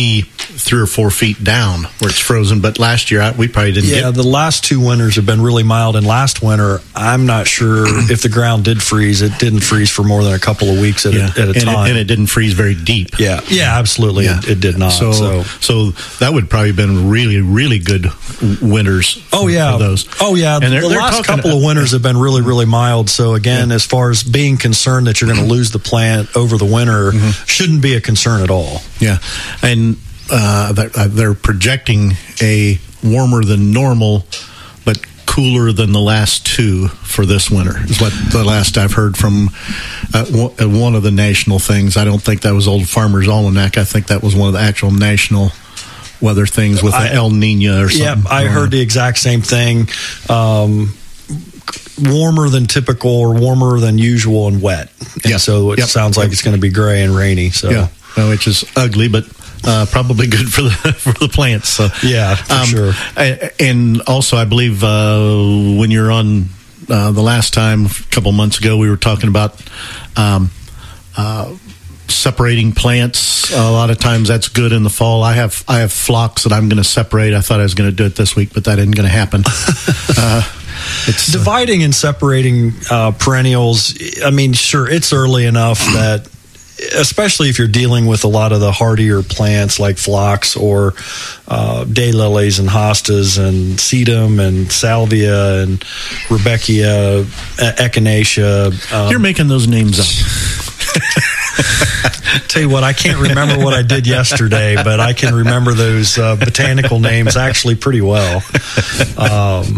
B: three or four feet down where it's frozen. But last year, I, we probably didn't
C: yeah,
B: get...
C: the last two winters have been really mild. And last winter, I'm not sure if the ground did freeze. It didn't freeze for more than a couple of weeks at,
B: yeah.
C: a, at a
B: and
C: time.
B: It, and it didn't freeze very deep.
C: Yeah, yeah, absolutely.
B: Yeah.
C: It, it did not.
B: So,
C: so,
B: so that would probably have been really, really good winters.
C: Oh, yeah.
B: For those.
C: Oh, yeah.
B: And they're,
C: the
B: they're
C: last
B: talking,
C: couple of winters have been really, really mild. So, again,
B: yeah.
C: as far as being concerned that you're going to lose the plant over the winter, mm-hmm. shouldn't be a concern at all.
B: Yeah. And uh, they're, they're projecting a warmer than normal, but cooler than the last two for this winter, is what the last I've heard from uh, one of the national things. I don't think that was Old Farmer's Almanac. I think that was one of the actual national weather things with
C: I,
B: the El Nino or something.
C: Yeah, I heard the exact same thing. Um, warmer than typical or warmer than usual and wet. And
B: yeah.
C: so it
B: yep.
C: sounds like it's going to be gray and rainy. So
B: yeah, well, which is ugly, but uh, probably good for the for the plants. So
C: yeah, for
B: um,
C: sure.
B: And also, I believe uh, when you're on uh, the last time a couple months ago, we were talking about um, uh, separating plants. A lot of times that's good in the fall. I have I have phlox that I'm going to separate. I thought I was going to do it this week, but that isn't going to happen. uh,
C: It's dividing uh, and separating uh, perennials. I mean, sure, it's early enough that, especially if you're dealing with a lot of the hardier plants like phlox or uh, daylilies and hostas and sedum and salvia and rudbeckia, echinacea. Um,
B: you're making those names up.
C: Tell you what, I can't remember what I did yesterday, but I can remember those uh, botanical names actually pretty well. Um,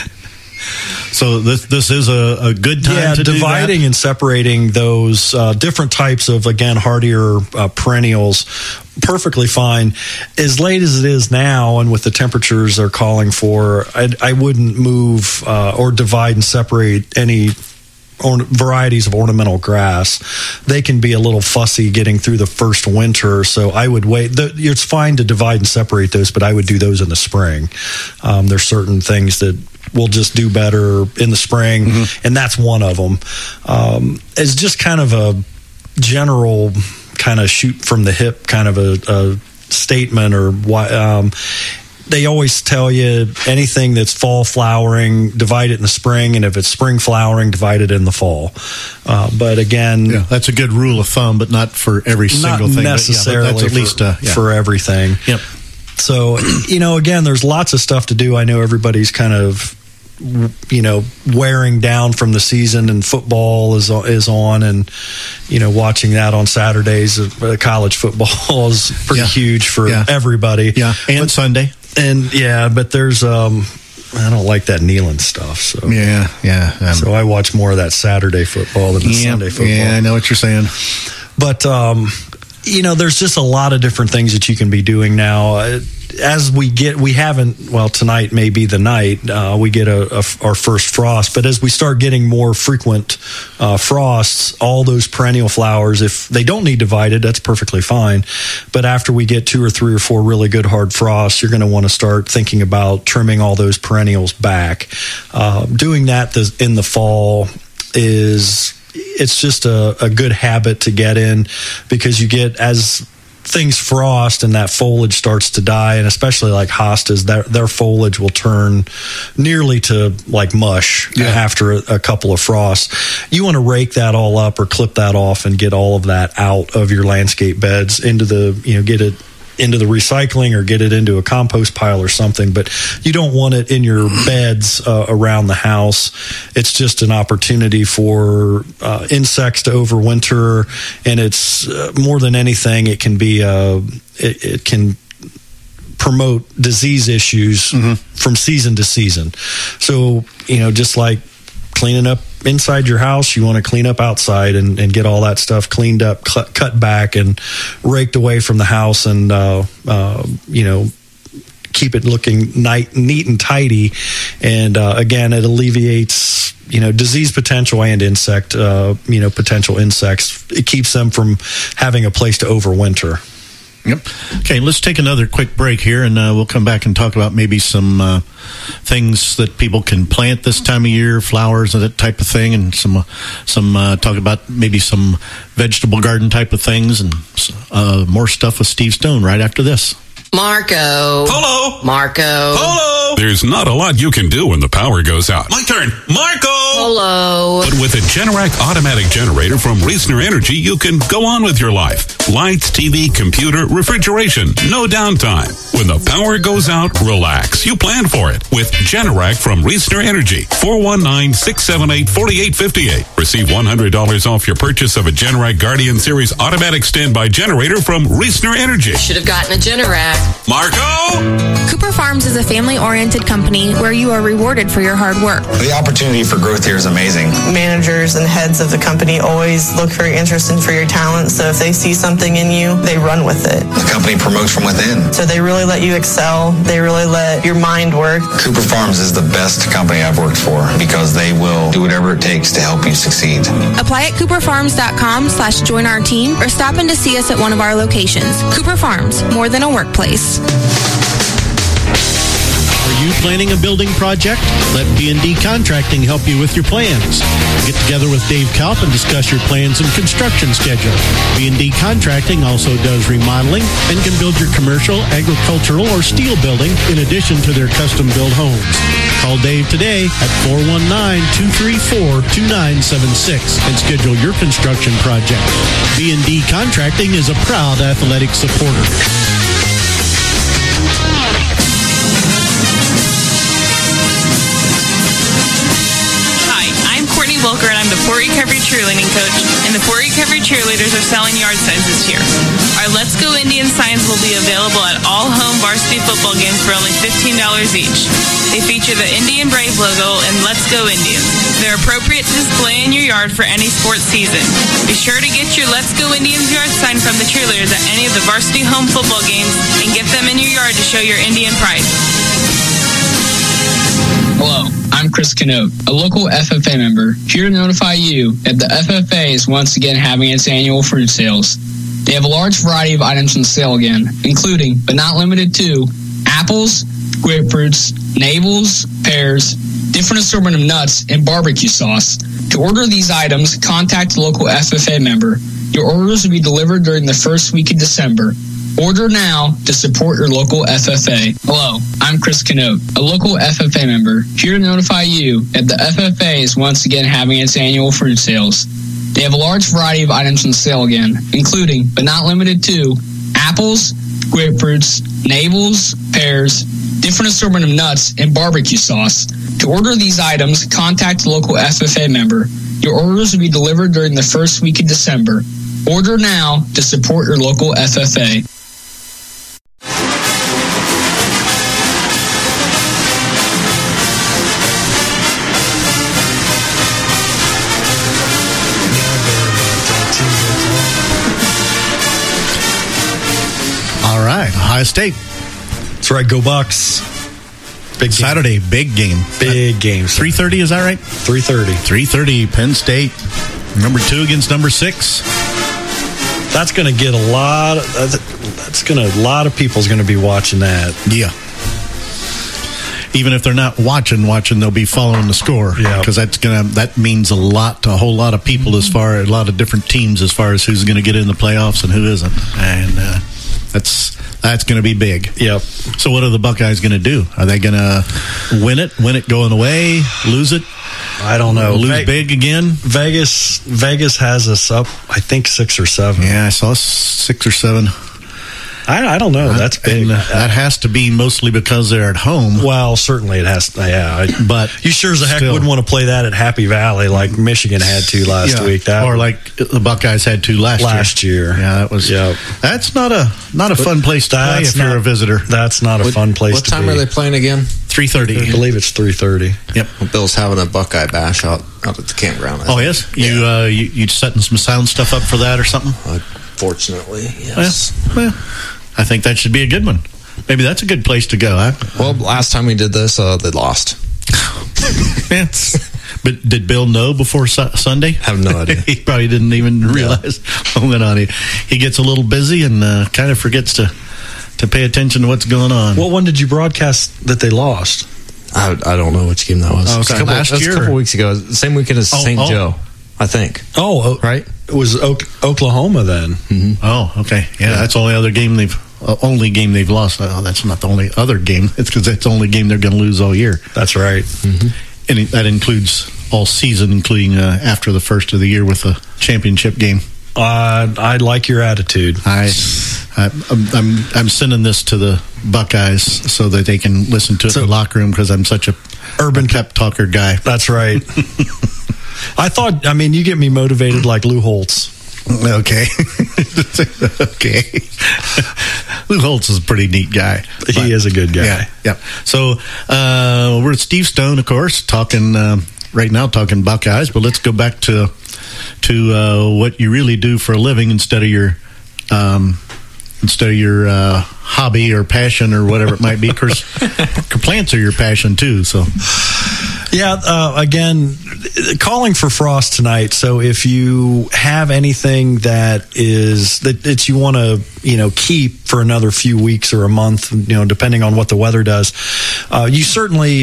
B: So this this is a, a good time
C: yeah,
B: to
C: dividing
B: do that?
C: and separating those uh, different types of, again, hardier uh, perennials, perfectly fine. As late as it is now, and with the temperatures they're calling for, I, I wouldn't move uh, or divide and separate any Or varieties of ornamental grass. They can be a little fussy getting through the first winter, so I would wait. The, it's fine to divide and separate those, but I would do those in the spring. Um, there's certain things that will just do better in the spring, mm-hmm. and that's one of them. Um, it's just kind of a general kind of shoot from the hip kind of a, a statement or why. Um, They always tell you anything that's fall flowering, divide it in the spring, and if it's spring flowering, divide it in the fall. Uh, but again,
B: yeah, that's a good rule of thumb, but not for every single
C: not
B: thing.
C: necessarily
B: but yeah, but that's at
C: for,
B: least uh, yeah.
C: for everything.
B: Yep.
C: So, you know, again, there's lots of stuff to do. I know everybody's kind of, you know, wearing down from the season, and football is is on, and you know, watching that on Saturdays. Uh, college football is pretty
B: yeah.
C: huge for
B: yeah.
C: everybody.
B: Yeah, and
C: but,
B: Sunday.
C: And yeah, but there's um, I don't like that kneeling stuff. So
B: yeah, yeah. Um,
C: so I watch more of that Saturday football than the
B: yeah,
C: Sunday football.
B: Yeah, I know what you're saying.
C: But um, you know, there's just a lot of different things that you can be doing now. Uh, As we get, we haven't, well, tonight may be the night uh, we get a, a, our first frost. But as we start getting more frequent uh, frosts, all those perennial flowers, if they don't need divided, that's perfectly fine. But after we get two or three or four really good hard frosts, you're going to want to start thinking about trimming all those perennials back. Uh, doing that in the fall is, it's just a, a good habit to get in, because you get, as things frost and that foliage starts to die, and especially like hostas, their, their foliage will turn nearly to like mush yeah. after a, a couple of frosts. You want to rake that all up or clip that off and get all of that out of your landscape beds into the, you know, get it into the recycling or get it into a compost pile or something, but you don't want it in your beds uh, around the house. It's just an opportunity for uh, insects to overwinter, and it's uh, more than anything, it can be uh, it, it can promote disease issues mm-hmm. from season to season. So, you know, just like cleaning up inside your house, you want to clean up outside and, and get all that stuff cleaned up, cl- cut back, and raked away from the house, and uh, uh, you know, keep it looking night, neat and tidy. And uh, again, it alleviates, you know, disease potential and insect, uh, you know, potential insects. It keeps them from having a place to overwinter.
B: Yep. Okay, let's take another quick break here, and uh, we'll come back and talk about maybe some uh, things that people can plant this time of year, flowers and that type of thing, and some uh, some uh, talk about maybe some vegetable garden type of things, and uh, more stuff with Steve Stone right after this.
L: Marco.
M: Polo.
L: Marco.
M: Polo. There's not a lot you can do when the power goes out. My turn. Marco.
L: Polo.
M: But with a Generac automatic generator from Reisner Energy, you can go on with your life. Lights, T V, computer, refrigeration. No downtime. When the power goes out, relax. You plan for it with Generac from Reisner Energy. four one nine, six seven eight, four eight five eight. Receive one hundred dollars off your purchase of a Generac Guardian Series automatic standby generator from Reisner Energy.
L: Should have gotten a Generac.
M: Marco!
N: Cooper Farms is a family-oriented company where you are rewarded for your hard work.
O: The opportunity for growth here is amazing.
P: Managers and heads of the company always look very interested for your talent, so if they see something in you, they run with it.
O: The company promotes from within.
P: So they really let you excel. They really let your mind work.
O: Cooper Farms is the best company I've worked for because they will do whatever it takes to help you succeed.
N: Apply at cooperfarms.com slash join our team or stop in to see us at one of our locations. Cooper Farms, more than a workplace.
B: Are you planning a building project? Let B and D Contracting help you with your plans. Get together with Dave Kalp and discuss your plans and construction schedule. B and D Contracting also does remodeling and can build your commercial, agricultural, or steel building in addition to their custom-built homes. Call Dave today at four one nine, two three four, two nine seven six and schedule your construction project. B and D Contracting is a proud athletic supporter.
Q: Wilker, and I'm the Fort Recovery cheerleading coach, and the Fort Recovery cheerleaders are selling yard signs this year. Our Let's Go Indians signs will be available at all home varsity football games for only fifteen dollars each. They feature the Indian Brave logo and Let's Go Indians. They're appropriate to display in your yard for any sports season. Be sure to get your Let's Go Indians yard sign from the cheerleaders at any of the varsity home football games and get them in your yard to show your Indian pride.
R: Hello, I'm Chris Canote, a local F F A member, here to notify you that the F F A is once again having its annual fruit sales. They have a large variety of items on sale again, including, but not limited to, apples, grapefruits, navels, pears, different assortment of nuts, and barbecue sauce. To order these items, contact a local F F A member. Your orders will be delivered during the first week of December. Order now to support your local F F A. Hello, I'm Chris Canote, a local F F A member, here to notify you that the F F A is once again having its annual fruit sales. They have a large variety of items on sale again, including, but not limited to, apples, grapefruits, navels, pears, different assortment of nuts, and barbecue sauce. To order these items, contact a local F F A member. Your orders will be delivered during the first week of December. Order now to support your local F F A.
B: All right, Ohio State.
C: That's right, go Bucks. Big
B: Saturday,
C: game.
B: big game.
C: Big game.
B: three thirty, is that right?
C: three thirty.
B: three thirty, Penn State. Number two against number six.
C: That's going to get a lot of, that's going to, a lot of people's going to be watching that.
B: Yeah. Even if they're not watching, watching, they'll be following the score.
C: Yeah.
B: Because that's gonna that means a lot to a whole lot of people as far as a lot of different teams as far as who's going to get in the playoffs and who isn't. And uh, that's that's going to be big.
C: Yep.
B: So what are the Buckeyes going to do? Are they going to win it, win it going away, lose it?
C: I don't know.
B: Lose
C: Ve-
B: big again?
C: Vegas Vegas has us up, I think, six or seven.
B: Yeah, I saw six or seven.
C: I, I don't know. That's big.
B: And that has to be mostly because they're at home.
C: Well, certainly it has to. Yeah.
B: But
C: you sure as a heck
B: still
C: wouldn't want to play that at Happy Valley like Michigan had to last
B: yeah.
C: week. That
B: or like the Buckeyes had to last,
C: last year.
B: year. Yeah, that was.
C: Yep.
B: That's not a not a
C: but
B: fun place to play if
C: not,
B: you're a visitor.
C: That's not a
D: what,
C: fun place
D: what
C: to
D: time
C: be.
D: are they playing again?
B: three thirty.
C: I believe it's three thirty.
B: Yep.
D: Well, Bill's having a Buckeye bash out, out at the campground.
B: Oh, yes? You, uh, you you setting some sound stuff up for that or something?
D: Uh, fortunately, yes.
B: Well, well, I think that should be a good one. Maybe that's a good place to go, huh?
D: Well, last time we did this, uh, they lost.
B: But did Bill know before su- Sunday?
D: Have no idea.
B: He probably didn't even realize what went on. He, he gets a little busy and uh, kind of forgets to, to pay attention to what's going on.
C: What one did you broadcast that they lost?
D: I, I don't know which game that was.
B: Oh,
D: it was a couple,
B: last
D: it was
B: year?
D: a couple weeks ago. Same weekend as
B: Oh,
D: Saint
B: oh.
D: Joe, I think.
C: Oh,
D: right?
C: It was o- Oklahoma then.
B: Mm-hmm. Oh, okay. Yeah, yeah, that's the only other game they've uh, only game they've lost. Oh, that's not the only other game. It's because that's the only game they're going to lose all year.
C: That's right.
B: Mm-hmm. And it, that includes all season, including uh, after the first of the year with a championship game.
C: Uh, I like your attitude.
B: I, I, I'm I'm sending this to the Buckeyes so that they can listen to it so, in the locker room because I'm such a urban pep talker guy.
C: That's right. I thought, I mean, you get me motivated like Lou Holtz.
B: Okay. Okay. Lou Holtz is a pretty neat guy.
C: He but, is a good guy.
B: Yeah. yeah. So uh, we're at Steve Stone, of course, talking uh, right now, talking Buckeyes, but let's go back to to uh, what you really do for a living instead of your um, instead of your uh, hobby or passion or whatever it might be. Of course, plants are your passion too. So,
C: yeah. Uh, again, calling for frost tonight. So if you have anything that is that it's you want to you know keep for another few weeks or a month, you know, depending on what the weather does, uh, you certainly.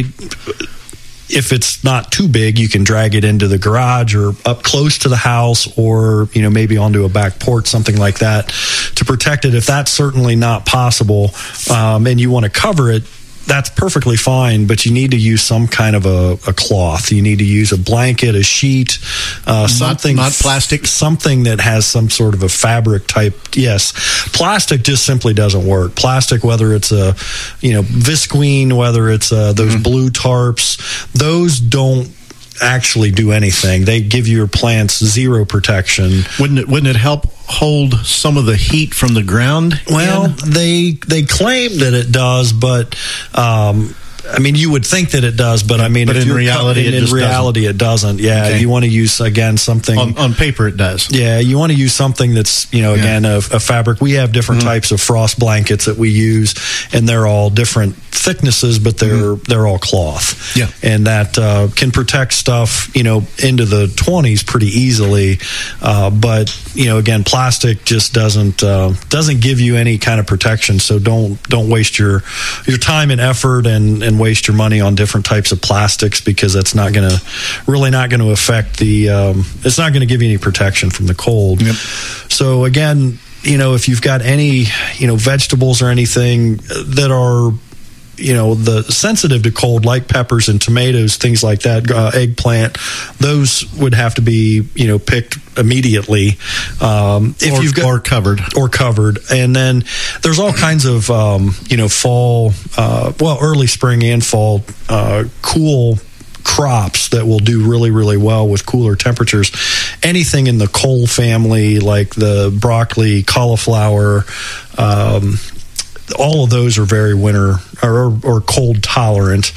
C: If it's not too big, you can drag it into the garage or up close to the house or, you know, maybe onto a back porch, something like that to protect it. If that's certainly not possible um, and you want to cover it, that's perfectly fine, but you need to use some kind of a, a cloth. You need to use a blanket, a sheet, uh, something.
B: Not, not plastic?
C: Something that has some sort of a fabric type. Yes. Plastic just simply doesn't work. Plastic, whether it's a, you know, visqueen, whether it's uh, those mm-hmm. blue tarps, those don't actually do anything. They give your plants zero protection.
B: Wouldn't it, wouldn't it help hold some of the heat from the ground?
C: Well, in? they they claim that it does, but um, I mean, you would think that it does, but I mean,
B: but
C: if
B: in
C: you're
B: reality,
C: in,
B: it
C: in reality,
B: doesn't.
C: it doesn't. Yeah,
B: okay.
C: You want to use again something
B: on, on paper. It does.
C: Yeah, you want to use something that's you know again yeah. a, a fabric. We have different mm-hmm. types of frost blankets that we use, and they're all different thicknesses, but they're mm-hmm. they're all cloth.
B: Yeah,
C: and that uh, can protect stuff you know into the twenties pretty easily. Uh, but you know, again, plastic just doesn't uh, doesn't give you any kind of protection. So don't don't waste your your time and effort and and waste your money on different types of plastics because that's not going to really not going to affect the um, it's not going to give you any protection from the cold.
B: Yep.
C: So again, you know, if you've got any you know vegetables or anything that are you know the sensitive to cold, like peppers and tomatoes, things like that, uh, eggplant, those would have to be you know picked immediately um, if
B: or,
C: you've got
B: or covered
C: or covered. And then there's all kinds of um, you know fall, uh, well, early spring and fall uh, cool crops that will do really, really well with cooler temperatures. Anything in the cole family, like the broccoli, cauliflower. Um, all of those are very winter or, or cold tolerant.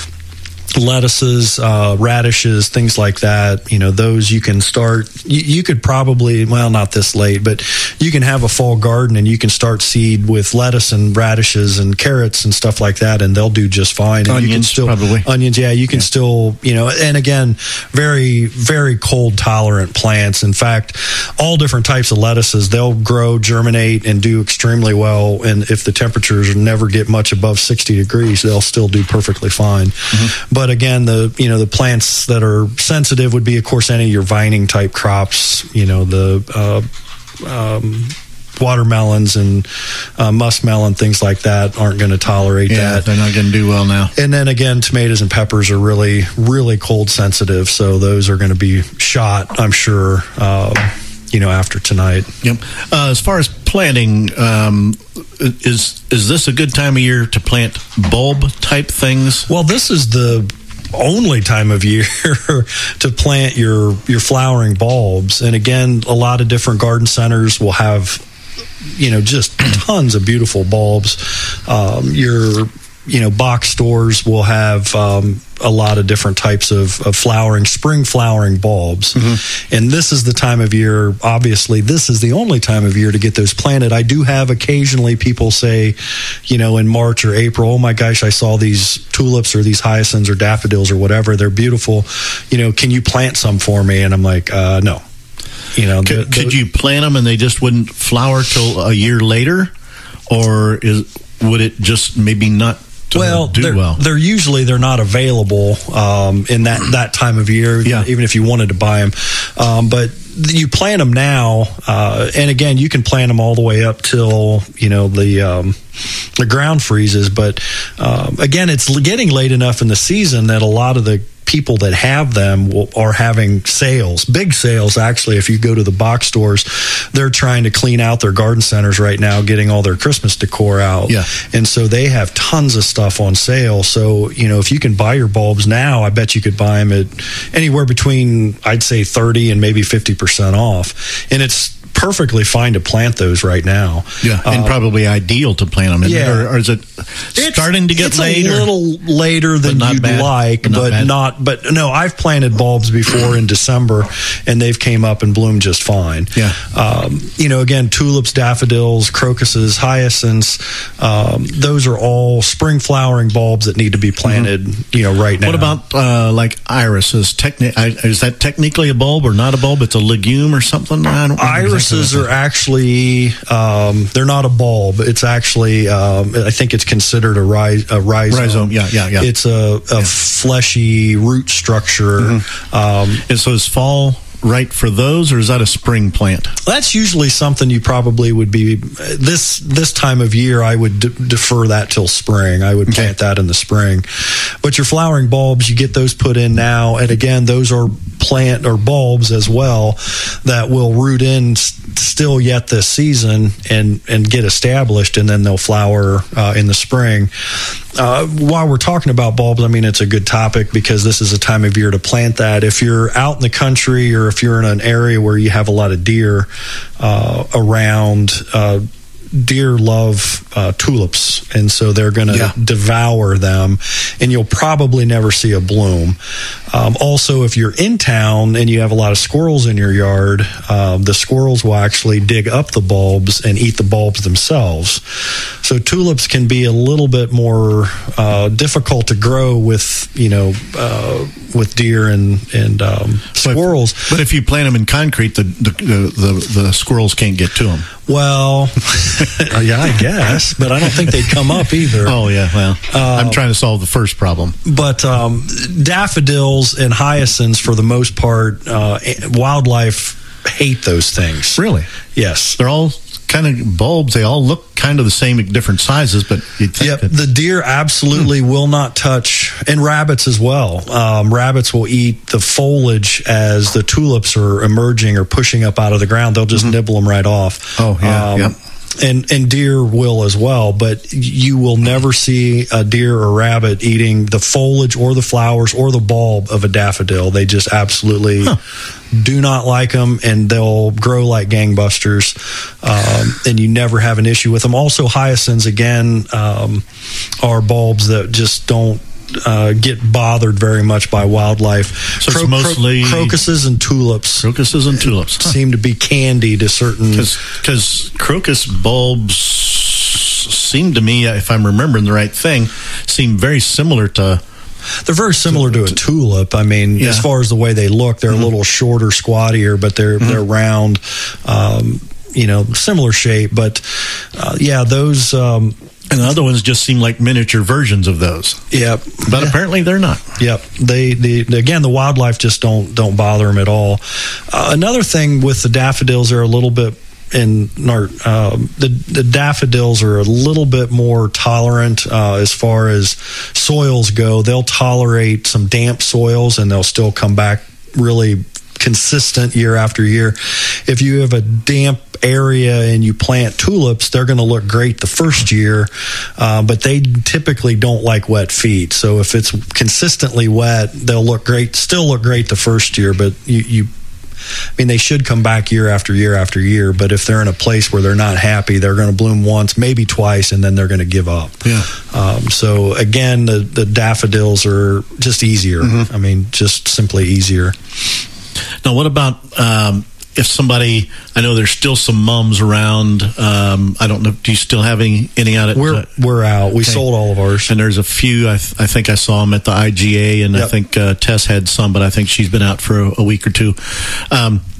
C: Lettuces, uh, radishes, things like that. You know, those you can start. You, you could probably, well, not this late, but you can have a fall garden and you can start seed with lettuce and radishes and carrots and stuff like that, and they'll do just fine. And
B: onions,
C: you can still,
B: probably.
C: Onions, yeah. You can yeah. still, you know, and again, very, very cold tolerant plants. In fact, all different types of lettuces, they'll grow, germinate, and do extremely well. And if the temperatures never get much above sixty degrees, they'll still do perfectly fine. Mm-hmm. But But again, the you know the plants that are sensitive would be, of course, any of your vining type crops. You know the uh, um, watermelons and uh, muskmelon, things like that, aren't going to tolerate
B: yeah,
C: that.
B: They're not going to do well now.
C: And then again, tomatoes and peppers are really, really cold sensitive, so those are going to be shot, I'm sure. Uh, you know, after tonight.
B: Yep. Uh, as far as planting, um, is is this a good time of year to plant bulb type things?
C: Well, this is the only time of year to plant your your flowering bulbs. And again, a lot of different garden centers will have, you know, just tons of beautiful bulbs. Um, your you know, box stores will have um, a lot of different types of, of flowering, spring flowering bulbs. Mm-hmm. And this is the time of year, obviously, this is the only time of year to get those planted. I do have occasionally people say, you know, in March or April, oh my gosh, I saw these tulips or these hyacinths or daffodils or whatever. They're beautiful. You know, can you plant some for me? And I'm like, uh, no. You know,
B: could,
C: the, the,
B: could you plant them and they just wouldn't flower till a year later? Or is would it just maybe not
C: Well,
B: do
C: they're,
B: well.
C: they're usually they're not available um, in that, that time of year,
B: yeah.
C: even if you wanted to buy them. Um, but you plant them now, uh, and again, you can plant them all the way up till you know the um, the ground freezes. But um, again, it's getting late enough in the season that a lot of the people that have them will, are having sales, big sales. Actually, if you go to the box stores, they're trying to clean out their garden centers right now, getting all their Christmas decor out.
B: Yeah.
C: And so they have tons of stuff on sale. So, you know, if you can buy your bulbs now, I bet you could buy them at anywhere between, I'd say thirty and maybe fifty percent off. And it's perfectly fine to plant those right now.
B: Yeah, and
C: uh,
B: probably ideal to plant them. Isn't
C: yeah.
B: it? Or, or is it starting to get
C: it's
B: later?
C: It's a little later than you'd
B: bad.
C: like,
B: but, not,
C: but
B: bad.
C: not. But no, I've planted bulbs before in December, and they've came up and bloomed just fine.
B: Yeah.
C: Um, you know, again, tulips, daffodils, crocuses, hyacinths. Um, those are all spring flowering bulbs that need to be planted. Mm-hmm. You know, right now.
B: What about uh, like irises? Techni- is that technically a bulb or not a bulb? It's a legume or something. I don't.
C: Irises are actually um, they're not a bulb. It's actually um, I think it's considered a, rhi- a rhizome.
B: Rhizome, yeah, yeah, yeah.
C: It's a, a
B: yeah.
C: fleshy root structure.
B: Mm-hmm.
C: Um,
B: and so is fall right for those, or is that a spring plant?
C: That's usually something you probably would be this this time of year. I would d- defer that till spring. I would plant okay. that in the spring. But your flowering bulbs, you get those put in now, and again, those are plant or bulbs as well that will root in still yet this season and and get established, and then they'll flower uh, in the spring. Uh, while we're talking about bulbs, I mean, it's a good topic because this is a time of year to plant that. If you're out in the country or if you're in an area where you have a lot of deer uh, around, uh, deer love uh, tulips, and so they're going to yeah. devour them, and you'll probably never see a bloom. Um, also, if you're in town and you have a lot of squirrels in your yard, um, the squirrels will actually dig up the bulbs and eat the bulbs themselves. So tulips can be a little bit more uh, difficult to grow with, you know, uh, with deer and and um, squirrels.
B: But, but if you plant them in concrete, the the, the the the squirrels can't get to them.
C: Well, yeah, I guess, but I don't think they'd come up either.
B: Oh yeah, well, uh, I'm trying to solve the first problem.
C: But um, daffodils and hyacinths, for the most part, uh, wildlife hate those things.
B: Really?
C: Yes,
B: they're all kind of bulbs. They all look kind of the same at different sizes, but you'd think
C: yep,
B: that-
C: the deer absolutely hmm. will not touch, and rabbits as well. Um, rabbits will eat the foliage as the tulips are emerging or pushing up out of the ground. They'll just mm-hmm. nibble them right off.
B: Oh, yeah,
C: um,
B: yeah.
C: And, and deer will as well, but you will never see a deer or rabbit eating the foliage or the flowers or the bulb of a daffodil. They just absolutely huh. do not like them, and they'll grow like gangbusters, um, and you never have an issue with them. Also, hyacinths, again, um, are bulbs that just don't Uh, get bothered very much by wildlife.
B: So Cro- it's mostly
C: cro- crocuses and tulips.
B: Crocuses and tulips
C: huh. seem to be candy to certain.
B: Because crocus bulbs seem to me, if I'm remembering the right thing, seem very similar to.
C: They're very similar to, to a tulip. I mean, yeah. as far as the way they look, they're mm-hmm. a little shorter, squattier, but they're mm-hmm. they're round. Um, you know, similar shape, but uh, yeah, those. Um,
B: And the other ones just seem like miniature versions of those.
C: Yep,
B: but yeah. apparently they're not.
C: Yep, they, they again the wildlife just don't don't bother them at all. Uh, another thing with the daffodils are a little bit in um, the the daffodils are a little bit more tolerant uh, as far as soils go. They'll tolerate some damp soils, and they'll still come back really consistent year after year. If you have a damp area and you plant tulips, they're going to look great the first year, uh, but they typically don't like wet feet. So if it's consistently wet, they'll look great, still look great the first year, but you, you I mean, they should come back year after year after year, but if they're in a place where they're not happy, they're going to bloom once, maybe twice, and then they're going to give up.
B: Yeah.
C: Um, so again, the, the daffodils are just easier. Mm-hmm. I mean, just simply easier.
B: Now, what about um, if somebody, I know there's still some mums around. Um, I don't know. Do you still have any, any out at?
C: We're uh, we're out. We okay. sold all of ours,
B: and there's a few. I, th- I think I saw them at the I G A, and yep. I think uh, Tess had some, but I think she's been out for a, a week or two. Um,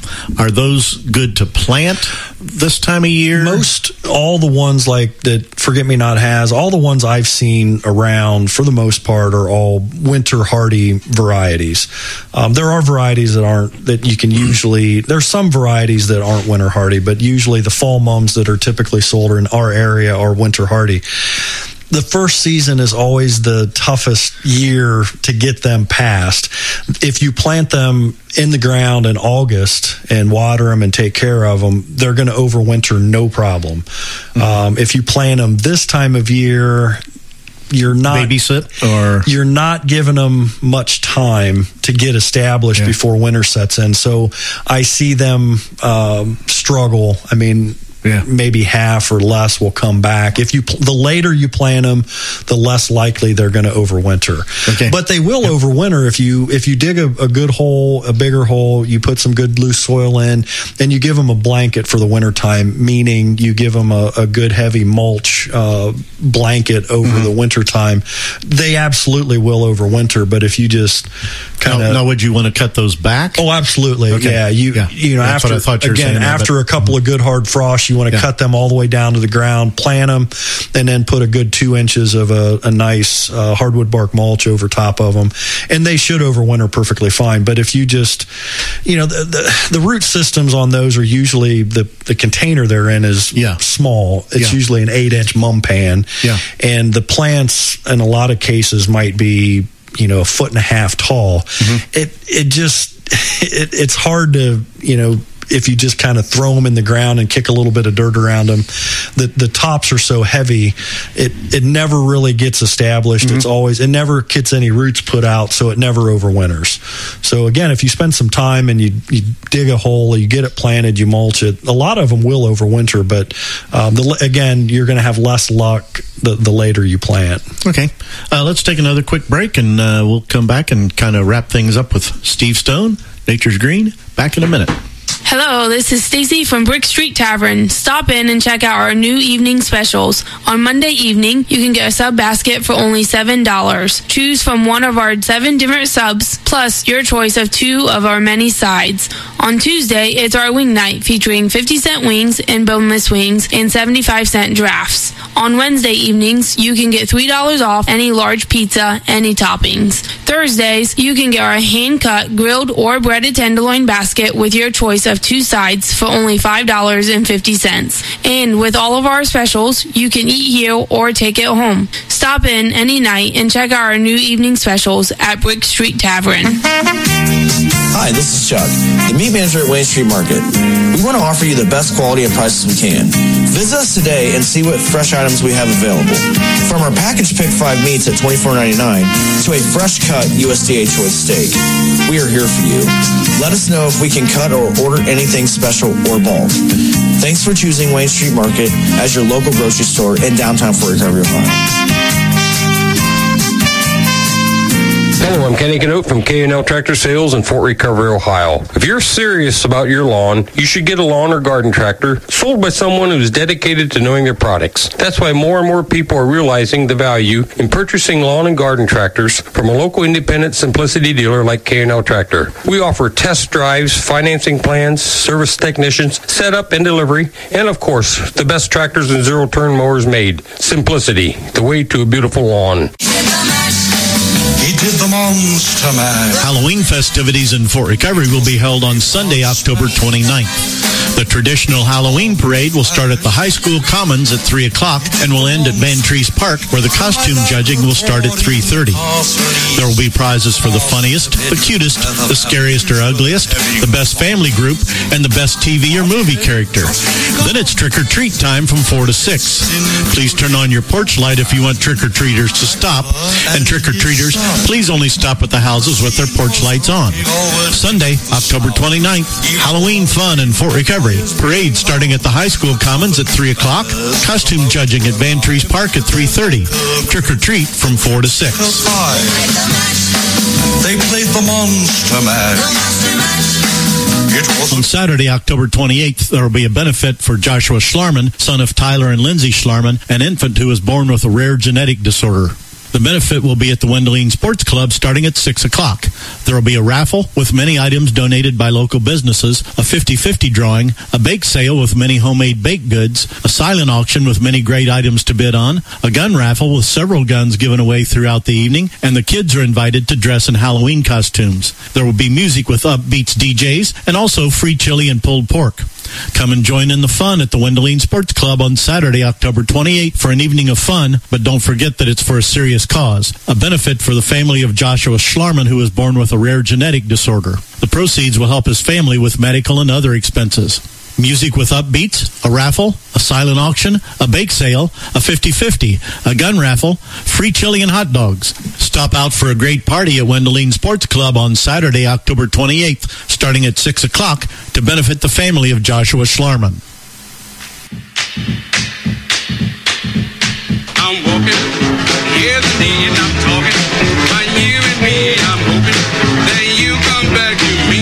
B: Are those good to plant this time of year?
C: Most, all the ones like that Forget Me Not has, all the ones I've seen around for the most part are all winter hardy varieties. Um, there are varieties that aren't, that you can usually, there's some varieties that aren't winter hardy, but usually the fall mums that are typically sold in our area are winter hardy. The first season is always the toughest year to get them past. If you plant them in the ground in August and water them and take care of them, they're going to overwinter no problem. Mm-hmm. Um, if you plant them this time of year, you're not
B: babysit, or
C: you're not giving them much time to get established yeah. before winter sets in. So I see them um, struggle. I mean, yeah. maybe half or less will come back. If you the later you plant them, the less likely they're going to overwinter.
B: Okay.
C: But they will
B: yep.
C: overwinter if you if you dig a, a good hole, a bigger hole, you put some good loose soil in, and you give them a blanket for the wintertime, meaning you give them a, a good heavy mulch uh, blanket over mm-hmm. the wintertime. They absolutely will overwinter, but if you just kind of...
B: Now, now, would you want to cut those back?
C: Oh, absolutely. Okay. Yeah. You,
B: yeah.
C: you know,
B: That's
C: after,
B: what I thought you were
C: again,
B: saying
C: after
B: there,
C: a couple
B: but,
C: of good hard frosts, you want to
B: yeah.
C: cut them all the way down to the ground, plant them, and then put a good two inches of a, a nice uh, hardwood bark mulch over top of them, and they should overwinter perfectly fine. But if you just, you know, the the, the root systems on those are usually, the, the container they're in is
B: yeah.
C: small. It's
B: yeah.
C: usually an eight-inch mum pan,
B: yeah.
C: and the plants in a lot of cases might be, you know, a foot and a half tall. Mm-hmm. It it just it, it's hard to, you know, if you just kind of throw them in the ground and kick a little bit of dirt around them. The the tops are so heavy, it it never really gets established. Mm-hmm. It's always, it never gets any roots put out, so it never overwinters. So again, if you spend some time and you, you dig a hole, you get it planted, you mulch it, a lot of them will overwinter, but um, the, again, you're going to have less luck the, the later you plant.
B: Okay. Uh, let's take another quick break, and uh, we'll come back and kind of wrap things up with Steve Stone, Nature's Green. Back in a minute.
E: Hello, this is Stacy from Brick Street Tavern. Stop in and check out our new evening specials. On Monday evening, you can get a sub basket for only seven dollars. Choose from one of our seven different subs, plus your choice of two of our many sides. On Tuesday, it's our wing night, featuring fifty cent wings and boneless wings and seventy-five cent drafts. On Wednesday evenings, you can get three dollars off any large pizza, any toppings. Thursdays, you can get our hand-cut, grilled, or breaded tenderloin basket with your choice of two sides for only five dollars and fifty cents. And with all of our specials, you can eat here or take it home. Stop in any night and check out our new evening specials at Brick Street Tavern.
S: Hi, this is Chuck, the meat manager at Wayne Street Market. We want to offer you the best quality and prices we can. Visit us today and see what fresh items we have available. From our packaged Pick five meats at twenty-four ninety-nine to a fresh cut U S D A choice steak, we are here for you. Let us know if we can cut or order anything special or bulk. Thanks for choosing Wayne Street Market as your local grocery store in downtown Fort Recovery, Ohio.
H: Hello, I'm Kenny Canote from K and L Tractor Sales in Fort Recovery, Ohio. If you're serious about your lawn, you should get a lawn or garden tractor sold by someone who's dedicated to knowing their products. That's why more and more people are realizing the value in purchasing lawn and garden tractors from a local independent Simplicity dealer like K and L Tractor. We offer test drives, financing plans, service technicians, setup and delivery, and of course, the best tractors and zero-turn mowers made. Simplicity, the way to a beautiful lawn.
G: He did the Monster Mash.
B: Halloween festivities in Fort Recovery will be held on Sunday, October twenty-ninth. The traditional Halloween parade will start at the high school commons at three o'clock and will end at Bantries Park, where the costume judging will start at three thirty. There will be prizes for the funniest, the cutest, the scariest or ugliest, the best family group, and the best T V or movie character. Then it's trick-or-treat time from four to six. Please turn on your porch light if you want trick-or-treaters to stop, and trick-or-treaters, please only stop at the houses with their porch lights on. Sunday, October twenty-ninth, Halloween fun in Fort Recovery. Parade starting at the high school commons at three o'clock. Costume judging at Bantries Park at three thirty. Trick-or-treat from four to six.
G: They played the Monster Mash.
B: On Saturday, October twenty-eighth, there will be a benefit for Joshua Schlarman, son of Tyler and Lindsay Schlarman, an infant who was born with a rare genetic disorder. The benefit will be at the Wendoline Sports Club starting at six o'clock. There will be a raffle with many items donated by local businesses, a fifty-fifty drawing, a bake sale with many homemade baked goods, a silent auction with many great items to bid on, a gun raffle with several guns given away throughout the evening, and the kids are invited to dress in Halloween costumes. There will be music with Upbeats D Js and also free chili and pulled pork. Come and join in the fun at the Wendoline Sports Club on Saturday, October twenty-eighth for an evening of fun, but don't forget that it's for a serious cause. A benefit for the family of Joshua Schlarman, who was born with a rare genetic disorder. The proceeds will help his family with medical and other expenses. Music with Upbeats, a raffle, a silent auction, a bake sale, a fifty-fifty, a gun raffle, free chili and hot dogs. Stop out for a great party at Wendoline Sports Club on Saturday, October twenty-eighth, starting at six o'clock to benefit the family of Joshua Schlarman.
G: I'm walking, here the day and I'm talking, about you and me, I'm hoping that you come back to me.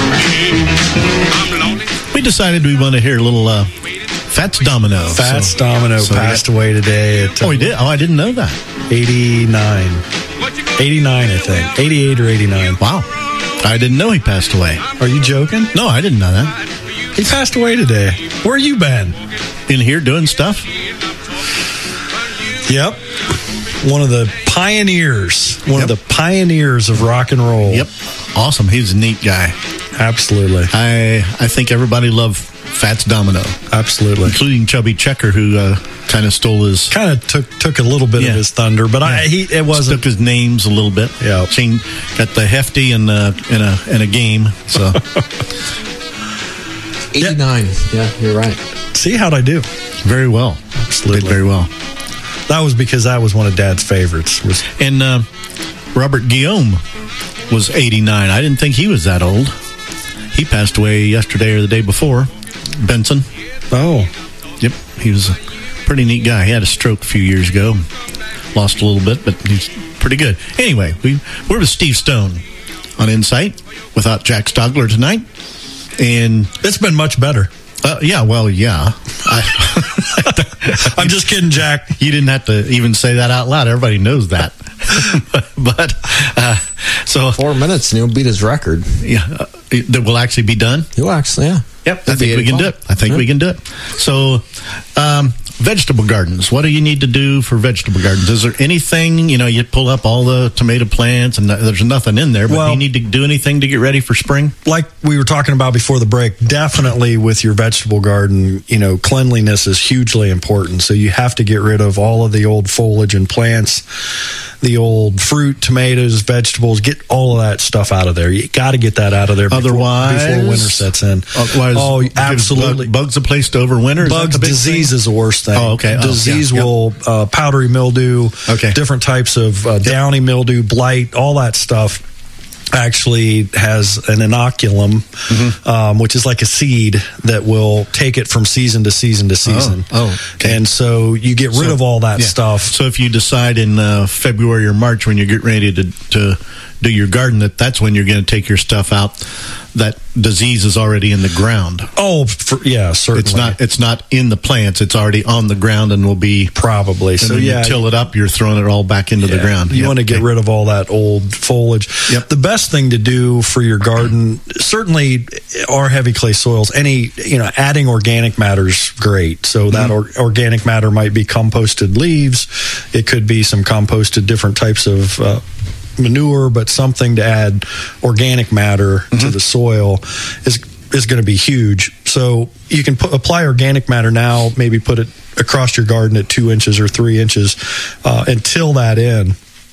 G: I'm lonely.
B: We decided we want to hear a little uh, Fats Domino.
C: Fats
B: so,
C: Domino
B: so
C: passed
B: got,
C: away today at...
B: Oh, he did? Oh, I didn't know that.
C: eighty-nine. eighty-nine, I think. eighty-eight or eighty-nine.
B: Wow. I didn't know he passed away.
C: Are you joking?
B: No, I didn't know that.
C: He passed away today. Where you been?
B: In here doing stuff?
C: Yep. One of the pioneers. One
B: Yep.
C: of the pioneers of rock and roll.
B: Yep. Awesome. He's a neat guy.
C: Absolutely.
B: I I think everybody loved Fats Domino.
C: Absolutely.
B: Including Chubby Checker, who uh, kind of stole his...
C: Kind of took took a little bit
B: Yeah.
C: of his thunder, but I
B: Yeah.
C: he it wasn't...
B: Took his names a little bit.
C: Yeah.
B: Seen, got the hefty in, uh, in, a, in a game, so...
D: eighty-nine. Yeah, you're right.
C: See, how'd I do?
B: Very well.
C: Absolutely.
B: Did very well.
C: That was because that was one of Dad's favorites. Was
B: And uh, Robert Guillaume was eighty-nine. I didn't think he was that old. He passed away yesterday or the day before. Benson.
C: Oh.
B: Yep. He was a pretty neat guy. He had a stroke a few years ago. Lost a little bit, but he's pretty good. Anyway, we, we're with Steve Stone on Insight without Jack Stogler tonight. And
C: it's been much better.
B: Uh, yeah, well, yeah. I,
C: I'm just kidding, Jack.
B: You didn't have to even say that out loud. Everybody knows that. but uh, so
D: four minutes and he'll beat his record.
B: Yeah, uh, that will actually be done.
D: He'll actually, yeah.
B: Yep, I think we can do it. I think
D: yeah.
B: we can do it. So, um, vegetable gardens. What do you need to do for vegetable gardens? Is there anything, you know, you pull up all the tomato plants and there's nothing in there, but
C: well,
B: do you need to do anything to get ready for spring?
C: Like we were talking about before the break, definitely with your vegetable garden, you know, cleanliness is hugely important. So you have to get rid of all of the old foliage and plants, the old fruit, tomatoes, vegetables, get all of that stuff out of there. You got to get that out of there before,
B: Otherwise,
C: before winter sets in.
B: Otherwise,
C: oh, absolutely.
B: Bug, bugs a place to overwinter?
C: Bugs, disease
B: thing?
C: is the worst thing.
B: Oh, okay.
C: Disease
B: oh, yeah,
C: will,
B: yep.
C: uh, powdery mildew,
B: okay.
C: different types of uh, downy mildew, blight, all that stuff actually has an inoculum, mm-hmm. um, which is like a seed that will take it from season to season to season.
B: Oh, oh okay.
C: And so you get rid
B: so,
C: of all that
B: yeah.
C: stuff.
B: So if you decide in uh, February or March when you get ready to, to do your garden, that that's when you're going to take your stuff out, that disease is already in the ground.
C: Oh, for, yeah, certainly.
B: It's not. It's not in the plants. It's already on the ground and will be
C: probably.
B: And
C: so
B: when
C: yeah,
B: you till it up, you're throwing it all back into
C: yeah,
B: the ground.
C: You
B: yep.
C: want to get rid of all that old foliage.
B: Yep.
C: The best thing to do for your garden, certainly, are heavy clay soils. Any you know, adding organic matter is great. So that mm-hmm. or, organic matter might be composted leaves. It could be some composted different types of. Uh, manure, but something to add organic matter mm-hmm. to the soil is is going to be huge. So you can put, apply organic matter now, maybe put it across your garden at two inches or three inches uh, and till that in.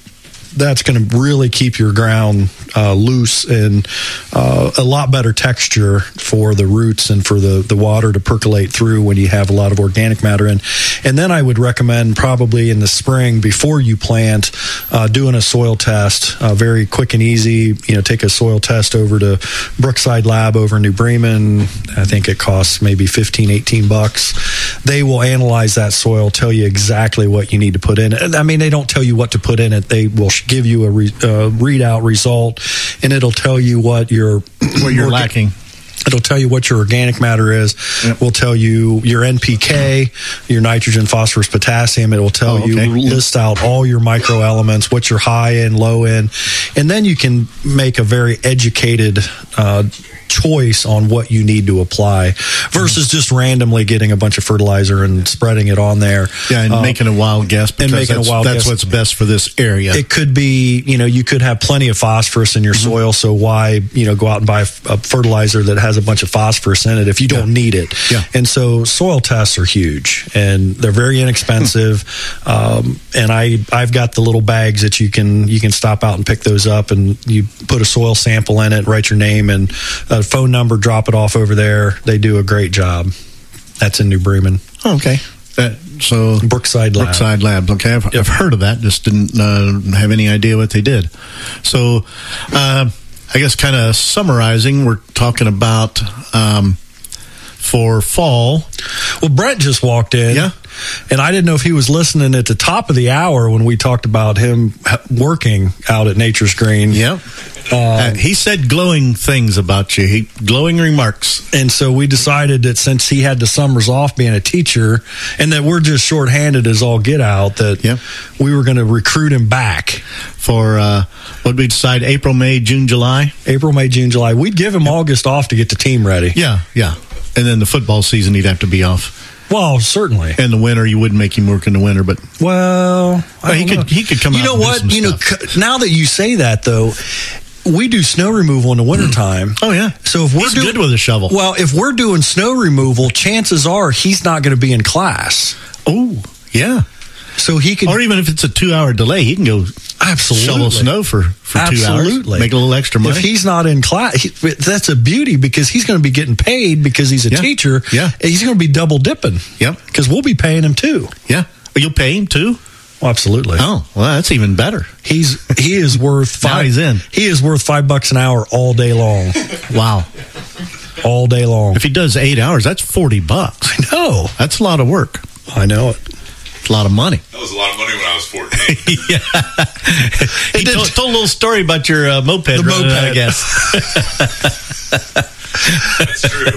C: That's going to really keep your ground uh, loose and uh, a lot better texture for the roots and for the, the water to percolate through when you have a lot of organic matter in. And then I would recommend probably in the spring before you plant, uh, doing a soil test, uh, very quick and easy. You know, take a soil test over to Brookside Lab over in New Bremen. I think it costs maybe fifteen, eighteen bucks. They will analyze that soil, tell you exactly what you need to put in it. I mean, they don't tell you what to put in it. They will give you a re, uh, readout result, and it'll tell you what you're
B: what you're lacking.
C: It'll tell you what your organic matter is. Yep. We'll tell you your N P K, your nitrogen, phosphorus, potassium. It will tell oh, okay. you, list out all your microelements, what you're high in, low in. And then you can make a very educated uh, choice on what you need to apply versus just randomly getting a bunch of fertilizer and spreading it on there.
B: Yeah, and um, making a wild guess because
C: and making
B: that's,
C: a wild
B: that's
C: guess.
B: what's best for this area.
C: It could be, you know, you could have plenty of phosphorus in your mm-hmm. soil, so why, you know, go out and buy a fertilizer that has a bunch of phosphorus in it if you don't yeah. need it.
B: Yeah.
C: And so soil tests are huge, and they're very inexpensive. um, and I, I've got the little bags that you can you can stop out and pick those up, and you put a soil sample in it, write your name and a phone number, drop it off over there. They do a great job. That's in New Bremen.
B: Oh, okay. Uh, so
C: Brookside Lab.
B: Brookside Lab. Okay, I've, yep. I've heard of that. Just didn't uh, have any idea what they did. So, uh, I guess kind of summarizing, we're talking about um, for fall.
C: Well, Brett just walked in.
B: Yeah.
C: And I didn't know if he was listening at the top of the hour when we talked about him working out at Nature's Green.
B: Yep. Um, uh, he said glowing things about you. He glowing remarks.
C: And so we decided that since he had the summers off being a teacher and that we're just shorthanded as all get out, that
B: yep.
C: we were going to recruit him back.
B: For, uh, what did we decide, April, May, June, July?
C: April, May, June, July. We'd give him yep. August off to get the team ready.
B: Yeah, yeah. And then the football season, he'd have to be off.
C: Well, certainly.
B: In the winter, you wouldn't make him work in the winter, but
C: well,
B: well he could. He could come.
C: You
B: out
C: know
B: and
C: what?
B: Do some
C: you know,
B: stuff.
C: Now that you say that, though, we do snow removal in the wintertime.
B: Oh yeah.
C: So if we're
B: he's
C: doing,
B: good with a shovel.
C: Well, if we're doing snow removal, chances are he's not going to be in class.
B: Oh yeah.
C: So he can,
B: or even if it's a two-hour delay, he can go
C: absolutely
B: shovel snow for, for two
C: absolutely.
B: hours, make a little extra money.
C: If he's not in class, he, that's a beauty because he's going to be getting paid because he's a
B: yeah.
C: teacher.
B: Yeah,
C: he's going to be double dipping.
B: Yep,
C: because we'll be paying him too.
B: Yeah, you'll pay him too.
C: Well, absolutely.
B: Oh, well, that's even better.
C: He's he is worth five.
B: Now he's in.
C: He is worth five bucks an hour all day long.
B: Wow,
C: all day long.
B: If he does eight hours, that's forty bucks.
C: I know.
B: That's a lot of work.
C: I know it.
B: A lot of money.
T: That was a lot of money when I was fourteen.
B: yeah. He told, told a little story about your uh, moped.
C: The
B: running,
C: moped,
B: I guess.
T: That's true.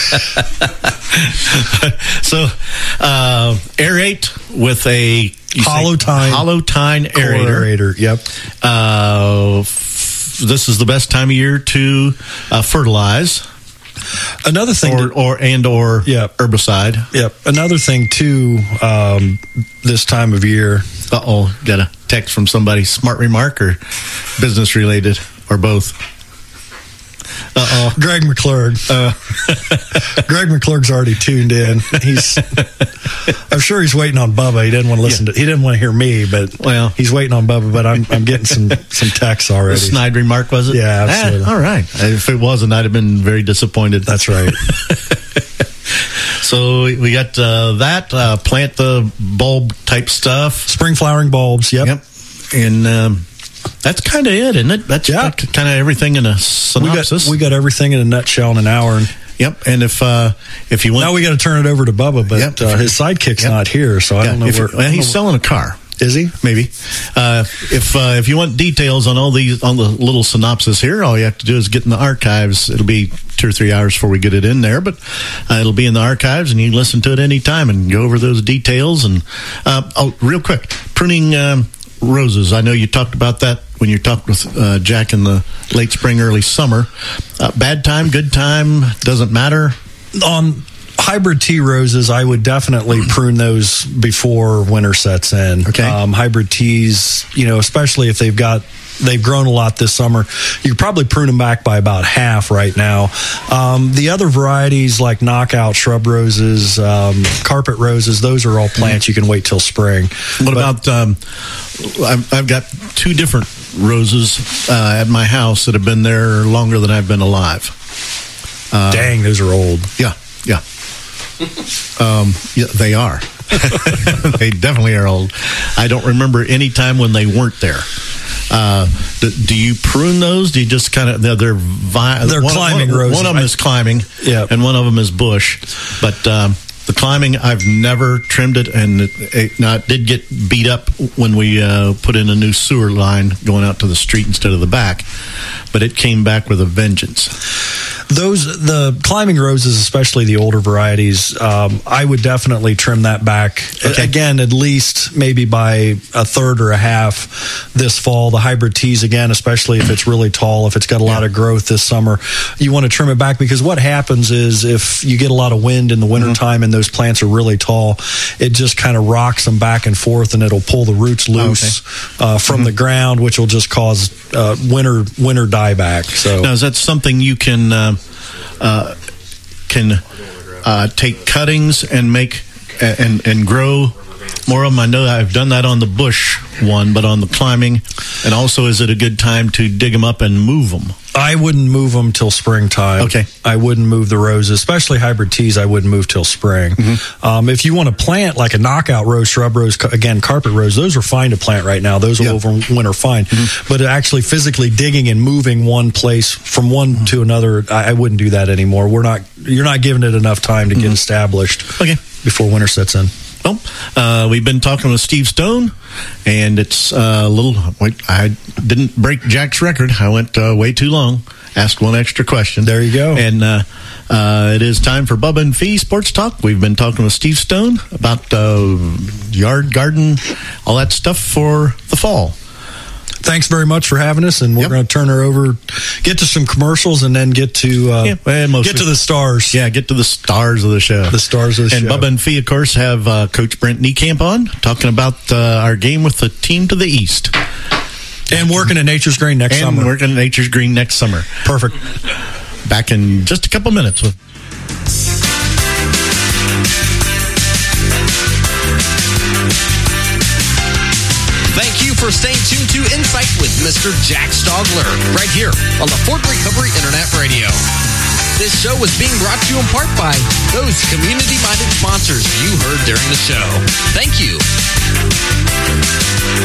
B: So, uh, aerate with a
C: hollow tine,
B: hollow tine aerator.
C: aerator. Yep.
B: Uh, f- this is the best time of year to uh, fertilize.
C: Another thing,
B: or,
C: to,
B: or and or
C: yep.
B: herbicide.
C: Yep. Another thing too. Um, this time of year.
B: Uh oh, got a text from somebody. Smart remark or business related or both. Uh oh,
C: Greg McClurg. Uh, Greg McClurg's already tuned in. He's. I'm sure he's waiting on Bubba. He didn't want to listen yeah. to. He didn't want to hear me, but
B: well,
C: he's waiting on Bubba. But I'm I'm getting some some texts already.
B: A snide remark, was it?
C: Yeah, absolutely.
B: Ah, all right. If it wasn't, I'd have been very disappointed.
C: That's right.
B: So we got uh, that uh, plant the bulb type stuff,
C: spring flowering bulbs. Yep.
B: Yep. And. Um, That's kind of it, isn't it? That's
C: yeah.
B: kind of everything in a synopsis.
C: We got, we got everything in a nutshell in an hour. And,
B: yep. And if uh, if you want,
C: now we got to turn it over to Bubba, but
B: yep.
C: uh, his sidekick's yep. not here, so I
B: yeah.
C: don't know
B: if
C: where.
B: Well, he's selling a car.
C: Is he?
B: Maybe. Uh, if uh, if you want details on all these on the little synopsis here, all you have to do is get in the archives. It'll be two or three hours before we get it in there, but uh, it'll be in the archives, and you can listen to it anytime and go over those details. And uh, oh, real quick, pruning. Um, Roses. I know you talked about that when you talked with uh, Jack in the late spring, early summer. Uh, bad time, good time, doesn't matter.
C: On hybrid tea roses, I would definitely prune those before winter sets in.
B: Okay.
C: Um, hybrid teas, you know, especially if they've got they've grown a lot this summer, you could probably prune them back by about half right now. Um, the other varieties like knockout shrub roses, um, carpet roses, those are all plants you can wait till spring.
B: What but, about, um, I've, I've got two different roses uh, at my house that have been there longer than I've been alive.
C: Uh, dang, those are old.
B: Yeah, yeah. Um, yeah, they are. They definitely are old. I don't remember any time when they weren't there. Uh, do, do you prune those? Do you just kind of they're they're, vi-
C: they're
B: one,
C: climbing
B: one,
C: roses?
B: One of them is climbing,
C: yeah,
B: and one of them is bush. But um, the climbing, I've never trimmed it, and it, it, now, it did get beat up when we uh, put in a new sewer line going out to the street instead of the back. But it came back with a vengeance.
C: Those the climbing roses, especially the older varieties, um, I would definitely trim that back
B: Okay.
C: again, at least maybe by a third or a half this fall. The hybrid teas, again, especially if it's really tall, if it's got a lot of growth this summer, you want to trim it back, because what happens is if you get a lot of wind in the wintertime mm-hmm. and those plants are really tall, it just kind of rocks them back and forth, and it'll pull the roots loose oh, okay. uh, from mm-hmm. the ground, which will just cause uh, winter winter dieback. So
B: now, is that something you can uh, uh, can uh, take cuttings and make and and grow more of them? I know I've done that on the bush one, but on the climbing, and also, is it a good time to dig them up and move them?
C: I wouldn't move them till springtime.
B: Okay.
C: I wouldn't move the roses, especially hybrid teas. I wouldn't move till spring. Mm-hmm. Um, if you want to plant like a knockout rose, shrub rose, again, carpet rose, those are fine to plant right now. Those will yeah. overwinter fine. Mm-hmm. But actually physically digging and moving one place from one mm-hmm. to another, I, I wouldn't do that anymore. We're not, you're not giving it enough time to mm-hmm. get established
B: okay.
C: before winter sets in.
B: Well, uh, we've been talking with Steve Stone, and it's uh, a little. Wait, I didn't break Jack's record. I went uh, way too long. Asked one extra question.
C: There you go.
B: And uh, uh, it is time for Bubba and Fee Sports Talk. We've been talking with Steve Stone about uh, yard, garden, all that stuff for the fall.
C: Thanks very much for having us, and we're yep. going to turn her over, get to some commercials, and then get to uh,
B: yeah, well,
C: get to the stars.
B: Yeah, get to the stars of the show.
C: The stars of the
B: and
C: show.
B: And Bubba and Fee, of course, have uh, Coach Brent Niekamp on, talking about uh, our game with the team to the east.
C: And working at Nature's Green next
B: and
C: summer.
B: And working at Nature's Green next summer.
C: Perfect.
B: Back in just a couple minutes with...
A: Thank you for staying tuned to Insight with Mister Jack Stogler, right here on the Fort Recovery Internet Radio. This show was being brought to you in part by those community-minded sponsors you heard during the show. Thank you.